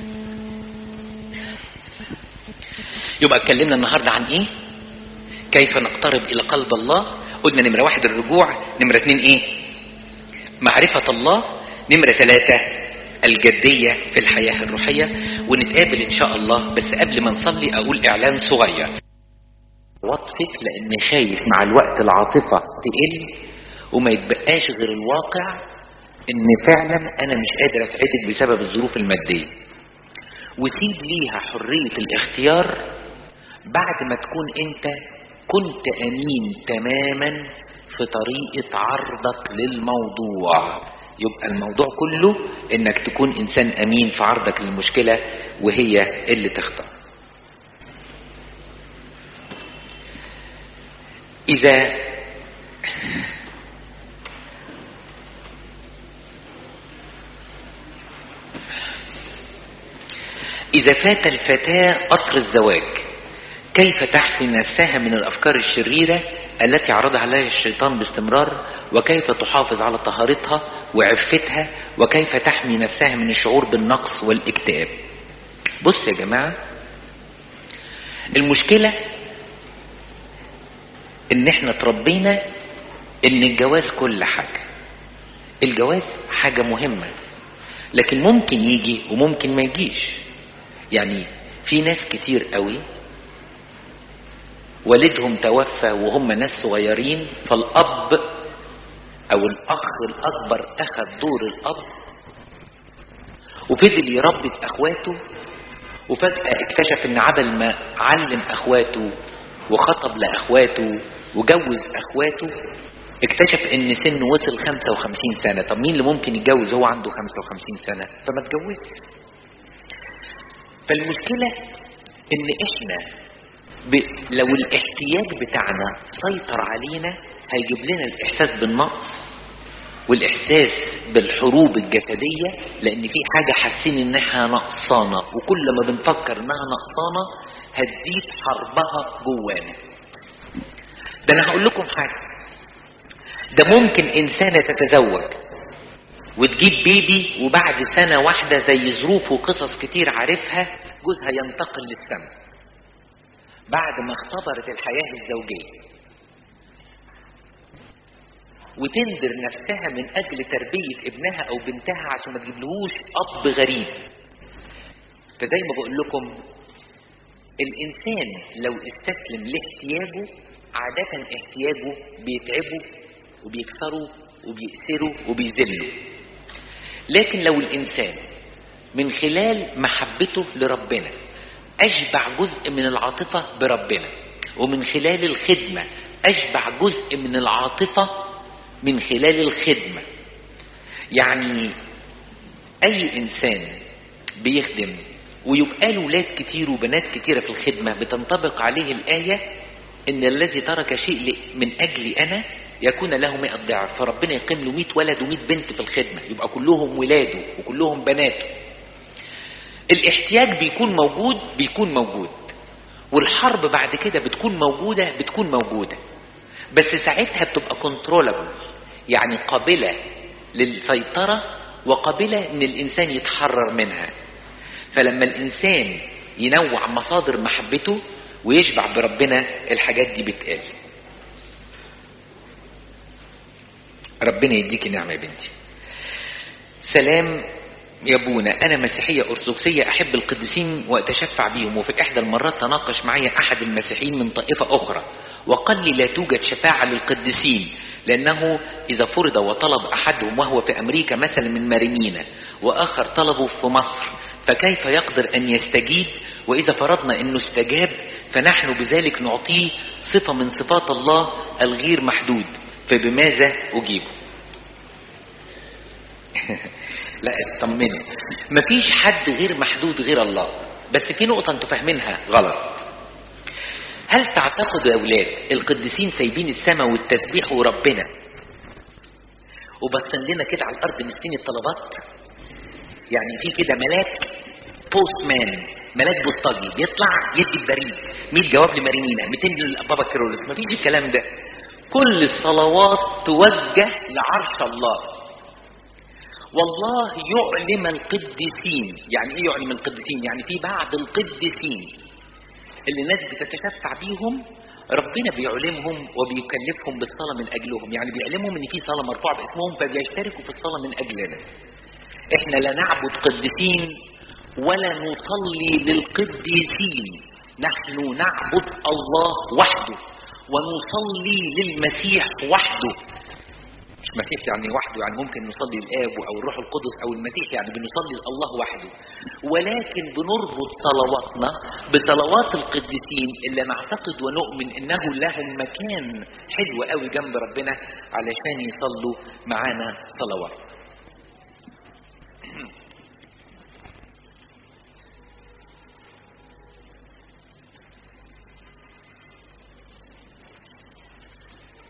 يبقى اتكلمنا النهاردة عن ايه؟ كيف نقترب الى قلب الله. قلنا نمرة واحد الرجوع، نمرة اتنين ايه؟ معرفة الله، نمرة ثلاثة الجدية في الحياة الروحية. ونتقابل ان شاء الله، بس قبل ما نصلي اقول اعلان صغير. وطفك لان خايف مع الوقت العاطفة تقل وما يتبقاش غير الواقع ان فعلا انا مش قادر اسعدك بسبب الظروف المادية، وسيب ليها حرية الاختيار بعد ما تكون انت كنت امين تماما في طريقة عرضك للموضوع. يبقى الموضوع كله انك تكون انسان امين في عرضك للمشكلة وهي اللي تختار. اذا إذا فات الفتاة قطر الزواج كيف تحمي نفسها من الأفكار الشريرة التي عرضها عليها الشيطان باستمرار، وكيف تحافظ على طهارتها وعفتها، وكيف تحمي نفسها من الشعور بالنقص والاكتئاب؟ بص يا جماعة، المشكلة ان احنا تربينا ان الجواز كل حاجة. الجواز حاجة مهمة، لكن ممكن يجي وممكن ما يجيش. يعني في ناس كتير قوي والدهم توفى وهم ناس صغيرين، فالأب أو الأخ الأكبر أخذ دور الأب وفضل يربي في أخواته، وفجأة اكتشف إن عبل ما علم أخواته وخطب لأخواته وجوز أخواته، اكتشف إن سنه وصل خمسة وخمسين سنة. طب مين اللي ممكن يتجوز هو عنده خمسة وخمسين سنة؟ فما تجوزش. فالمشكلة إن إحنا ب... لو الاحتياج بتاعنا سيطر علينا هيجيب لنا الإحساس بالنقص والإحساس بالحروب الجسدية، لأن في حاجة حاسين إنها نقصانة، وكل ما بنفكر إنها نقصانة هتزيد حربها جوانا. ده أنا هقول لكم حاجة، ده ممكن إنسانة تتزوج وتجيب بيبي وبعد سنة واحدة زي ظروف وقصص كتير عارفها جوزها ينتقل للسماء بعد ما اختبرت الحياة الزوجية، وتنذر نفسها من أجل تربية ابنها أو بنتها عشان ما تجيبلهوش أب غريب. فزي ما بقول لكم، الإنسان لو استسلم لاحتياجه عادة احتياجه بيتعبه وبيكسره وبيأسره وبيذله. لكن لو الإنسان من خلال محبته لربنا أشبع جزء من العاطفة بربنا، ومن خلال الخدمة أشبع جزء من العاطفة من خلال الخدمة. يعني أي إنسان بيخدم ويبقى له ولاد كتير وبنات كتيرة في الخدمة بتنطبق عليه الآية إن الذي ترك شيء من أجلي أنا يكون له مئة ضعف. فربنا يقيم له مئة ولد ومئة بنت في الخدمة، يبقى كلهم ولاده وكلهم بناته. الاحتياج بيكون موجود بيكون موجود والحرب بعد كده بتكون موجودة بتكون موجودة بس ساعتها بتبقى كنترولابل، يعني قابلة للسيطرة وقابلة ان الانسان يتحرر منها. فلما الانسان ينوع مصادر محبته ويشبع بربنا الحاجات دي بتقل. ربنا يديك نعمة يا بنتي. سلام يا بونا، أنا مسيحية أرثوذكسية أحب القديسين وأتشفع بيهم، وفي إحدى المرات تناقش معي أحد المسيحيين من طائفة أخرى وقال لي لا توجد شفاعة للقديسين، لأنه إذا فرض وطلب أحدهم وهو في أمريكا مثلا من مارينينا وآخر طلبه في مصر فكيف يقدر أن يستجيب؟ وإذا فرضنا أنه استجاب فنحن بذلك نعطيه صفة من صفات الله الغير محدود، فبماذا أجيبه؟ لا اطمني، مفيش حد غير محدود غير الله، بس في نقطة انتوا فاهمينها غلط. هل تعتقدوا يا اولاد القديسين سايبين السماء والتسبيح وربنا وبصين لنا كده على الارض مستني الطلبات؟ يعني في كده ملاك بوست مان، ملاك بوسطجي بيطلع يدي البريد مية جواب لمارينينا مئتين لبابا كيرلس. مفيش الكلام ده. كل الصلوات توجه لعرش الله. والله يعلم القديسين. يعني ايه يعلم القديسين؟ يعني في بعض القديسين اللي الناس بتتشفع بيهم ربنا بيعلمهم وبيكلفهم بالصلاة من اجلهم، يعني بيعلمهم ان في صلاة مرفوعة باسمهم فبيشتركوا في الصلاة من اجلنا. احنا لا نعبد قديسين ولا نصلي للقديسين، نحن نعبد الله وحده ونصلي للمسيح وحده. مش مسيح يعني وحده، يعني ممكن نصلي الآب أو الروح القدس أو المسيح، يعني بنصلي الله وحده، ولكن بنربط صلواتنا بصلوات القديسين اللي نعتقد ونؤمن إنه لهم مكان حلو قوي جنب ربنا علشان يصلوا معانا صلوات.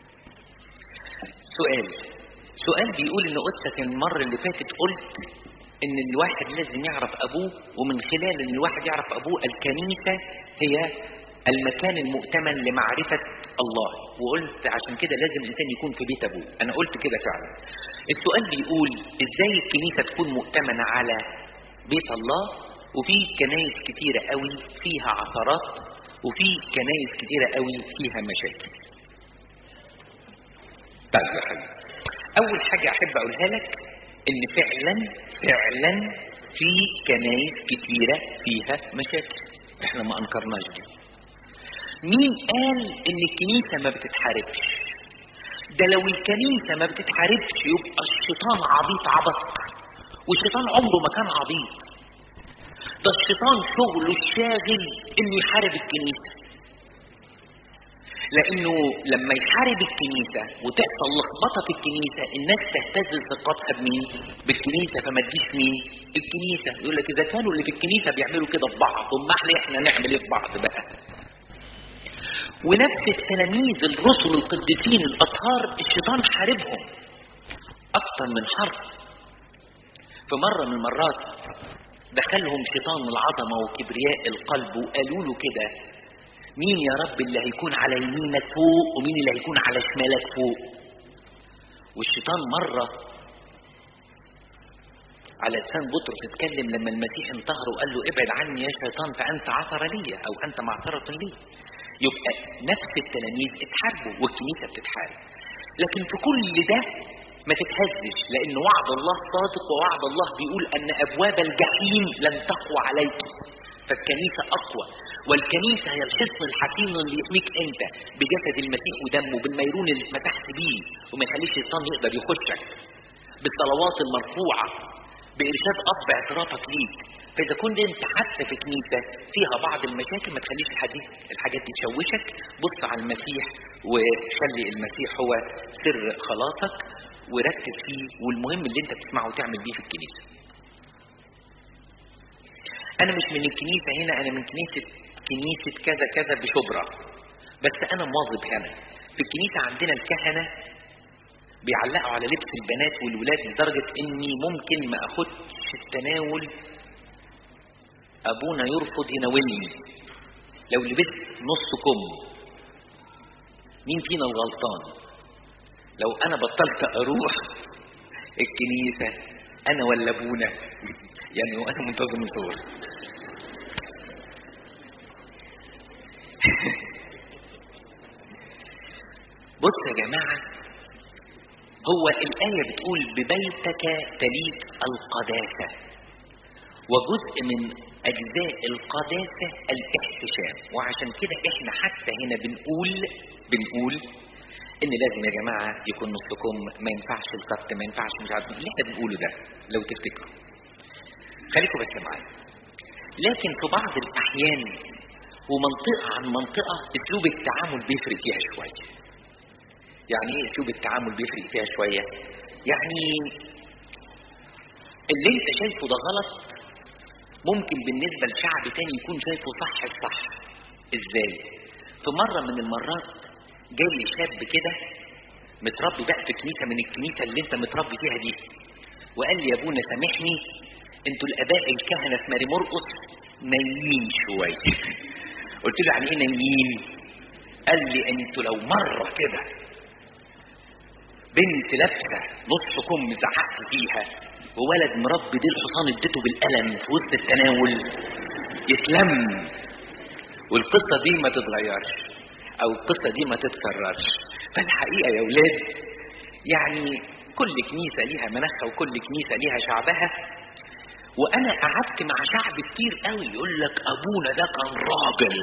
سؤال سؤال بيقول ان قدسك المرة اللي فاتت قلت ان الواحد لازم يعرف ابوه، ومن خلال ان الواحد يعرف ابوه الكنيسة هي المكان المؤتمن لمعرفة الله. وقلت عشان كده لازم الانسان يكون في بيت ابوه. انا قلت كده فعلا. السؤال بيقول ازاي الكنيسة تكون مؤتمنة على بيت الله؟ وفي كنايس كتيرة قوي فيها عثرات، وفي كنايس كتيرة قوي فيها مشاكل. طيب يا حبيبي، اول حاجة احب اقولها لك ان فعلا فعلا في كنايس كتيرة فيها مشاكل، احنا ما انكرناش دي. مين قال ان الكنيسة ما بتتحاربش؟ ده لو الكنيسة ما بتتحاربش يبقى الشيطان عبيط عبط، والشيطان عمره ما كان عبيط. ده الشيطان شغله الشاغل انه يحارب الكنيسة، لانه لما يحارب الكنيسة وتحصل لخبطة في الكنيسة الناس تهتز ثقتها بمين؟ بالكنيسة، فما تجيش مين؟ الكنيسة. يقول لك اذا كانوا اللي في الكنيسة بيعملوا كده في بعض، ثم احنا نعمل ايه في بعض بقى؟ ونفس التلاميذ الرسل القديسين الاطهار الشيطان حاربهم اكتر من حرب. في مرة من المرات دخلهم شيطان العظمة وكبرياء القلب وقالوا له كده: مين يا رب اللي هيكون على يمينك فوق ومين اللي هيكون على شمالك فوق؟ والشيطان مرة على لسان بطرس اتكلم لما المسيح انتهر وقال له: ابعد عني يا شيطان فأنت عثر لي، أو أنت معثرة لي. يبقى نفس التلاميذ اتحاربوا والكنيسة بتتحارب، لكن في كل ده ما تتهزش، لأن وعد الله صادق، ووعد الله بيقول أن أبواب الجحيم لن تقوى عليك. فالكنيسة أقوى، والكنيسة هي الحصن الحكيم اللي يحميك أنت بجسد المسيح ودمه، بالميرون اللي اتمتحت بيه وما يخليش الشيطان يقدر يخشك، بالصلوات المرفوعة، بإرشاد أب اعترافك ليك. فإذا كنت أنت حتى في كنيسة فيها بعض المشاكل ما تخليش الحديث الحاجات دي تشوشك، بص على المسيح وخلي المسيح هو سر خلاصك وركز فيه، والمهم اللي أنت تسمعه وتعمل بيه في الكنيسة. أنا مش من الكنيسة هنا، أنا من كنيسة كنيسة كذا كذا بشبرا، بس أنا مواظب هنا في الكنيسة. عندنا الكهنة بيعلقوا على لبس البنات والولاد لدرجة إني ممكن ما أخدش التناول، أبونا يرفض يناولني لو لبست نص كم. مين فينا الغلطان؟ لو أنا بطلت أروح الكنيسة أنا ولا أبونا؟ يعني وأنا منتظم صور. بص يا جماعة، هو الآية بتقول ببيتك تليك القداسة، وجزء من أجزاء القداسة الاحتشام. وعشان كده احنا حتى هنا بنقول بنقول ان لازم يا جماعة يكون نصكم، ما ينفعش القط، ما ينفعش مش عارف اللي احنا بنقوله ده لو تفتكروا. خليكم بس معايا. لكن في بعض الأحيان ومنطقة عن منطقة اسلوب التعامل بيفرق فيها شوية. يعني ايه اسلوب التعامل بيفرق فيها شوية؟ يعني اللي انت شايفه ده غلط ممكن بالنسبة لشعب تاني يكون شايفه صح الصح. ازاي؟ في مرة من المرات جاي شاب كده متربي بقى في كنيسة من الكنيسة اللي انت متربي فيها دي، وقال لي: يا ابونا سامحني، انتوا الاباء الكهنة في ماري مرقس نايين شوية. قلت له: يعني ايه نايين؟ قال لي: انتوا لو مرة كده بنت لابسة نص كم زعقت فيها، وولد مربي دي الحصان اديته بالقلم في وسط التناول، يتلم. والقصة دي ما تتغيرش، او القصة دي ما تتكررش. فالحقيقة يا ولاد يعني كل كنيسة ليها مناخها وكل كنيسة ليها شعبها. وانا قعدت مع شعب كتير قوي يقول لك ابونا ده كان راجل،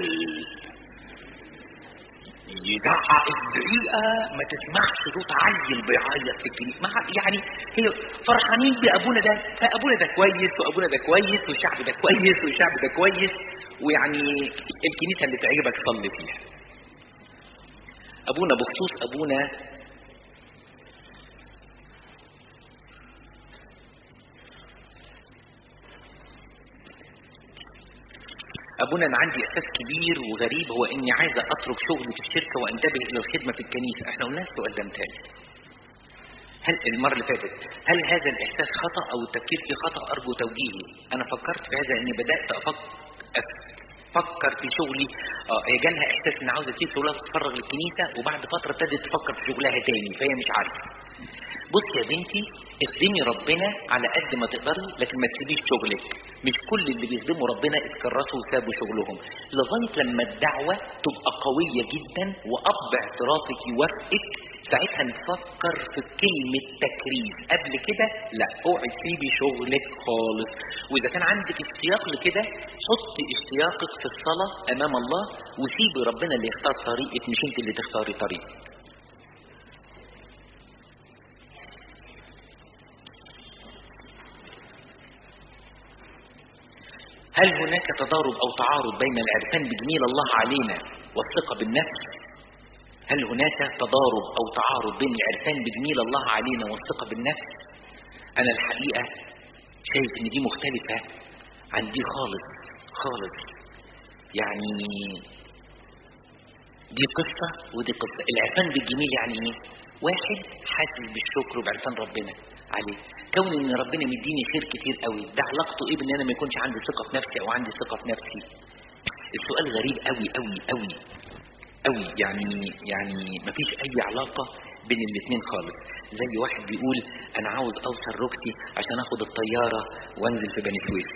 يزعق الدقيقة ما تسمعش صوت عيل بيعيط في الكنيسة. يعني هي فرحانين بأبونا ده، فأبونا ده كويس وأبونا ده كويس والشعب ده كويس والشعب ده كويس، ويعني الكنيسة اللي تعجبك صلي فيها. أبونا بخصوص أبونا أبونا أنا عندي إحساس كبير وغريب، هو إني عايزة أترك شغلي في الشركة وأنتبه إلى الخدمة في الكنيسة. إحنا قلنا السؤال ده متهيألي. هل المرة اللي فاتت هل هذا الإحساس خطأ أو التفكير فيه خطأ؟ أرجو توجيهي. أنا فكرت في هذا إني بدأت أفكر أفكر في شغلي. اه هي جالها إحساس إن عاوزة تسيب شغلها وتتفرغ للكنيسة، وبعد فترة ابتدت تفكر في شغلها تاني فهي مش عارفة. بص يا بنتي، اخدمي ربنا على قد ما تقدري، لكن ما تسيبيش شغلك. مش كل اللي بيخدموا ربنا اتكرسوا وسابوا شغلهم، لغايه لما الدعوه تبقى قويه جدا واب اعترافك يوافقك، ساعتها نفكر في كلمه تكريس. قبل كده لا، اوعي تسيبي شغلك خالص. واذا كان عندك اشتياق لكده، حطي اشتياقك في الصلاه امام الله، وسيبي ربنا اللي يختار طريقك، مش انت اللي تختاري طريقك. هل هناك تضارب أو تعارض بين العرفان بجميل الله علينا والثقة بالنفس؟ هل هناك تضارب أو تعارض بين العرفان بجميل الله علينا والثقة بالنفس؟ أنا الحقيقة شايف إن دي مختلفة عن دي خالص خالص. يعني دي قصة ودي قصة. العرفان بالجميل يعني إيه؟ واحد حاسس بالشكر وبعرفان ربنا عليه، كون ان ربنا مديني خير كتير قوي، ده علاقته ايه بان انا ما يكونش عندي ثقه في نفسي او عندي ثقه في نفسي؟ السؤال غريب قوي قوي قوي قوي. يعني يعني ما فيش اي علاقه بين الاثنين خالص. زي واحد بيقول انا عاوز اوصل روكسي عشان اخد الطياره وانزل في بني سويف.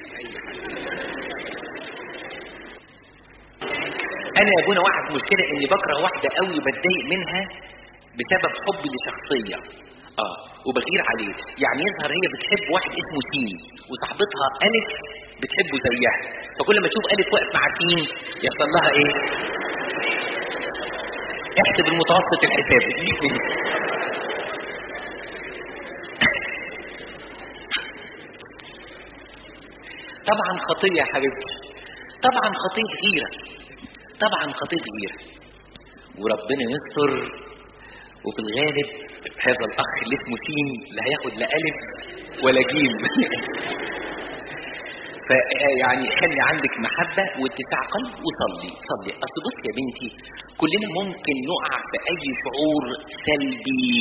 انا يا ابونا واحد مشكله اني بكره واحده قوي وبتضايق منها بسبب حبي لشخصيه اه وبغير عليه. يعني يظهر هي بتحب واحد اسمه سين وصاحبتها الف بتحبه زيها، فكل ما تشوف الف واقف مع سين يحصل لها ايه؟ احسب المتوسط الحسابي. طبعا خطيه يا حبيبتي، طبعا خطيه غيره، طبعا خطيه غيره، وربنا يستر. وفي الغالب هذا الاخ اللي اسمه سين لا هياخد لا الف ولا جيم. فيعني خلي عندك محبه واتساع قلب وصلي صلي. اصل بص يا بنتي، كلنا ممكن نقع في اي شعور سلبي،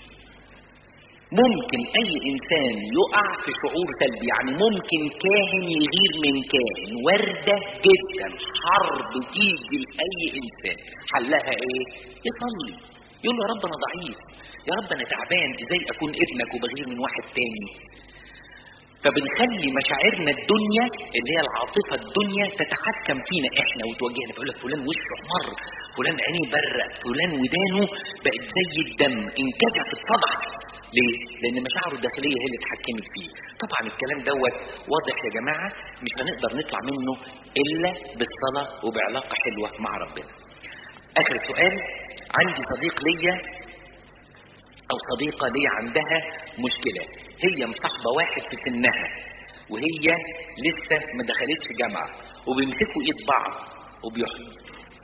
ممكن اي انسان يقع في شعور سلبي. يعني ممكن كاهن يغير من كاهن، وارده جدا، حرب تيجي لاي انسان، حلها ايه؟ يصلي، يقول له يا رب انا ضعيف، يا رب انا تعبان، ازاي اكون ابنك وبغير من واحد تاني؟ فبنخلي مشاعرنا الدنيا اللي هي العاطفه الدنيا تتحكم فينا احنا وتوجهنا. فيقول لك فلان وشه احمر، فلان عينيه برق، فلان ودانه بقت زي الدم، انكشف الصدع. ليه؟ لان مشاعره الداخليه هي اللي اتحكمت فيه. طبعا الكلام دوت واضح يا جماعه، مش هنقدر نطلع منه الا بالصلاه وبعلاقه حلوه مع ربنا. اخر سؤال، عندي صديق ليا او صديقه ليا عندها مشكله، هي مصاحبه واحد في سنها وهي لسه ما دخلتش جامعه، وبيمسكوا ايد بعض وبيحضنوا.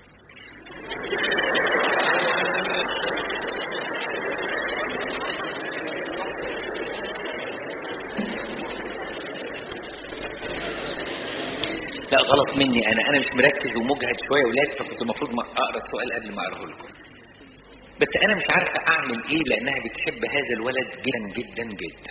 لا غلط مني، انا انا مش مركز ومجهد شويه ولاد، فكنت المفروض ما اقرا السؤال قبل ما اقراه لكم. بس انا مش عارفه اعمل ايه، لانها بتحب هذا الولد جدا جدا جدا.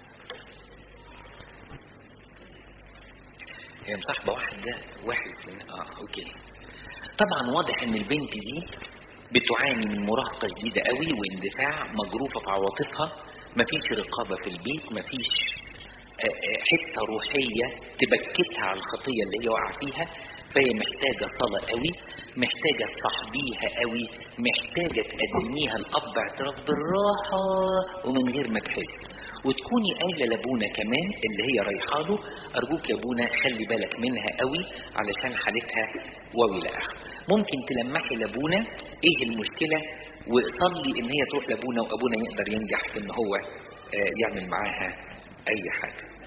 هي مصاحبه واحد ده واحد اه اوكي. طبعا واضح ان البنت دي بتعاني من مراهقه شديده قوي واندفاع، مجروفه في عواطفها، مفيش رقابه في البيت، مفيش حته روحيه تبكتها على الخطيه اللي هي واقعه فيها. فهي محتاجه صلاه قوي، محتاجه تصاحبيها قوي، محتاجه تقدميها الاب اعتراف بالراحه ومن غير ما تحس، وتكوني قايله لابونا كمان اللي هي رايحه له، ارجوك يا ابونا خلي بالك منها قوي علشان حالتها والى اخره. ممكن تلمحي لابونا ايه المشكله وصلي ان هي تروح لابونا، وابونا يقدر ينجح في ان هو يعمل معاها اي حاجه.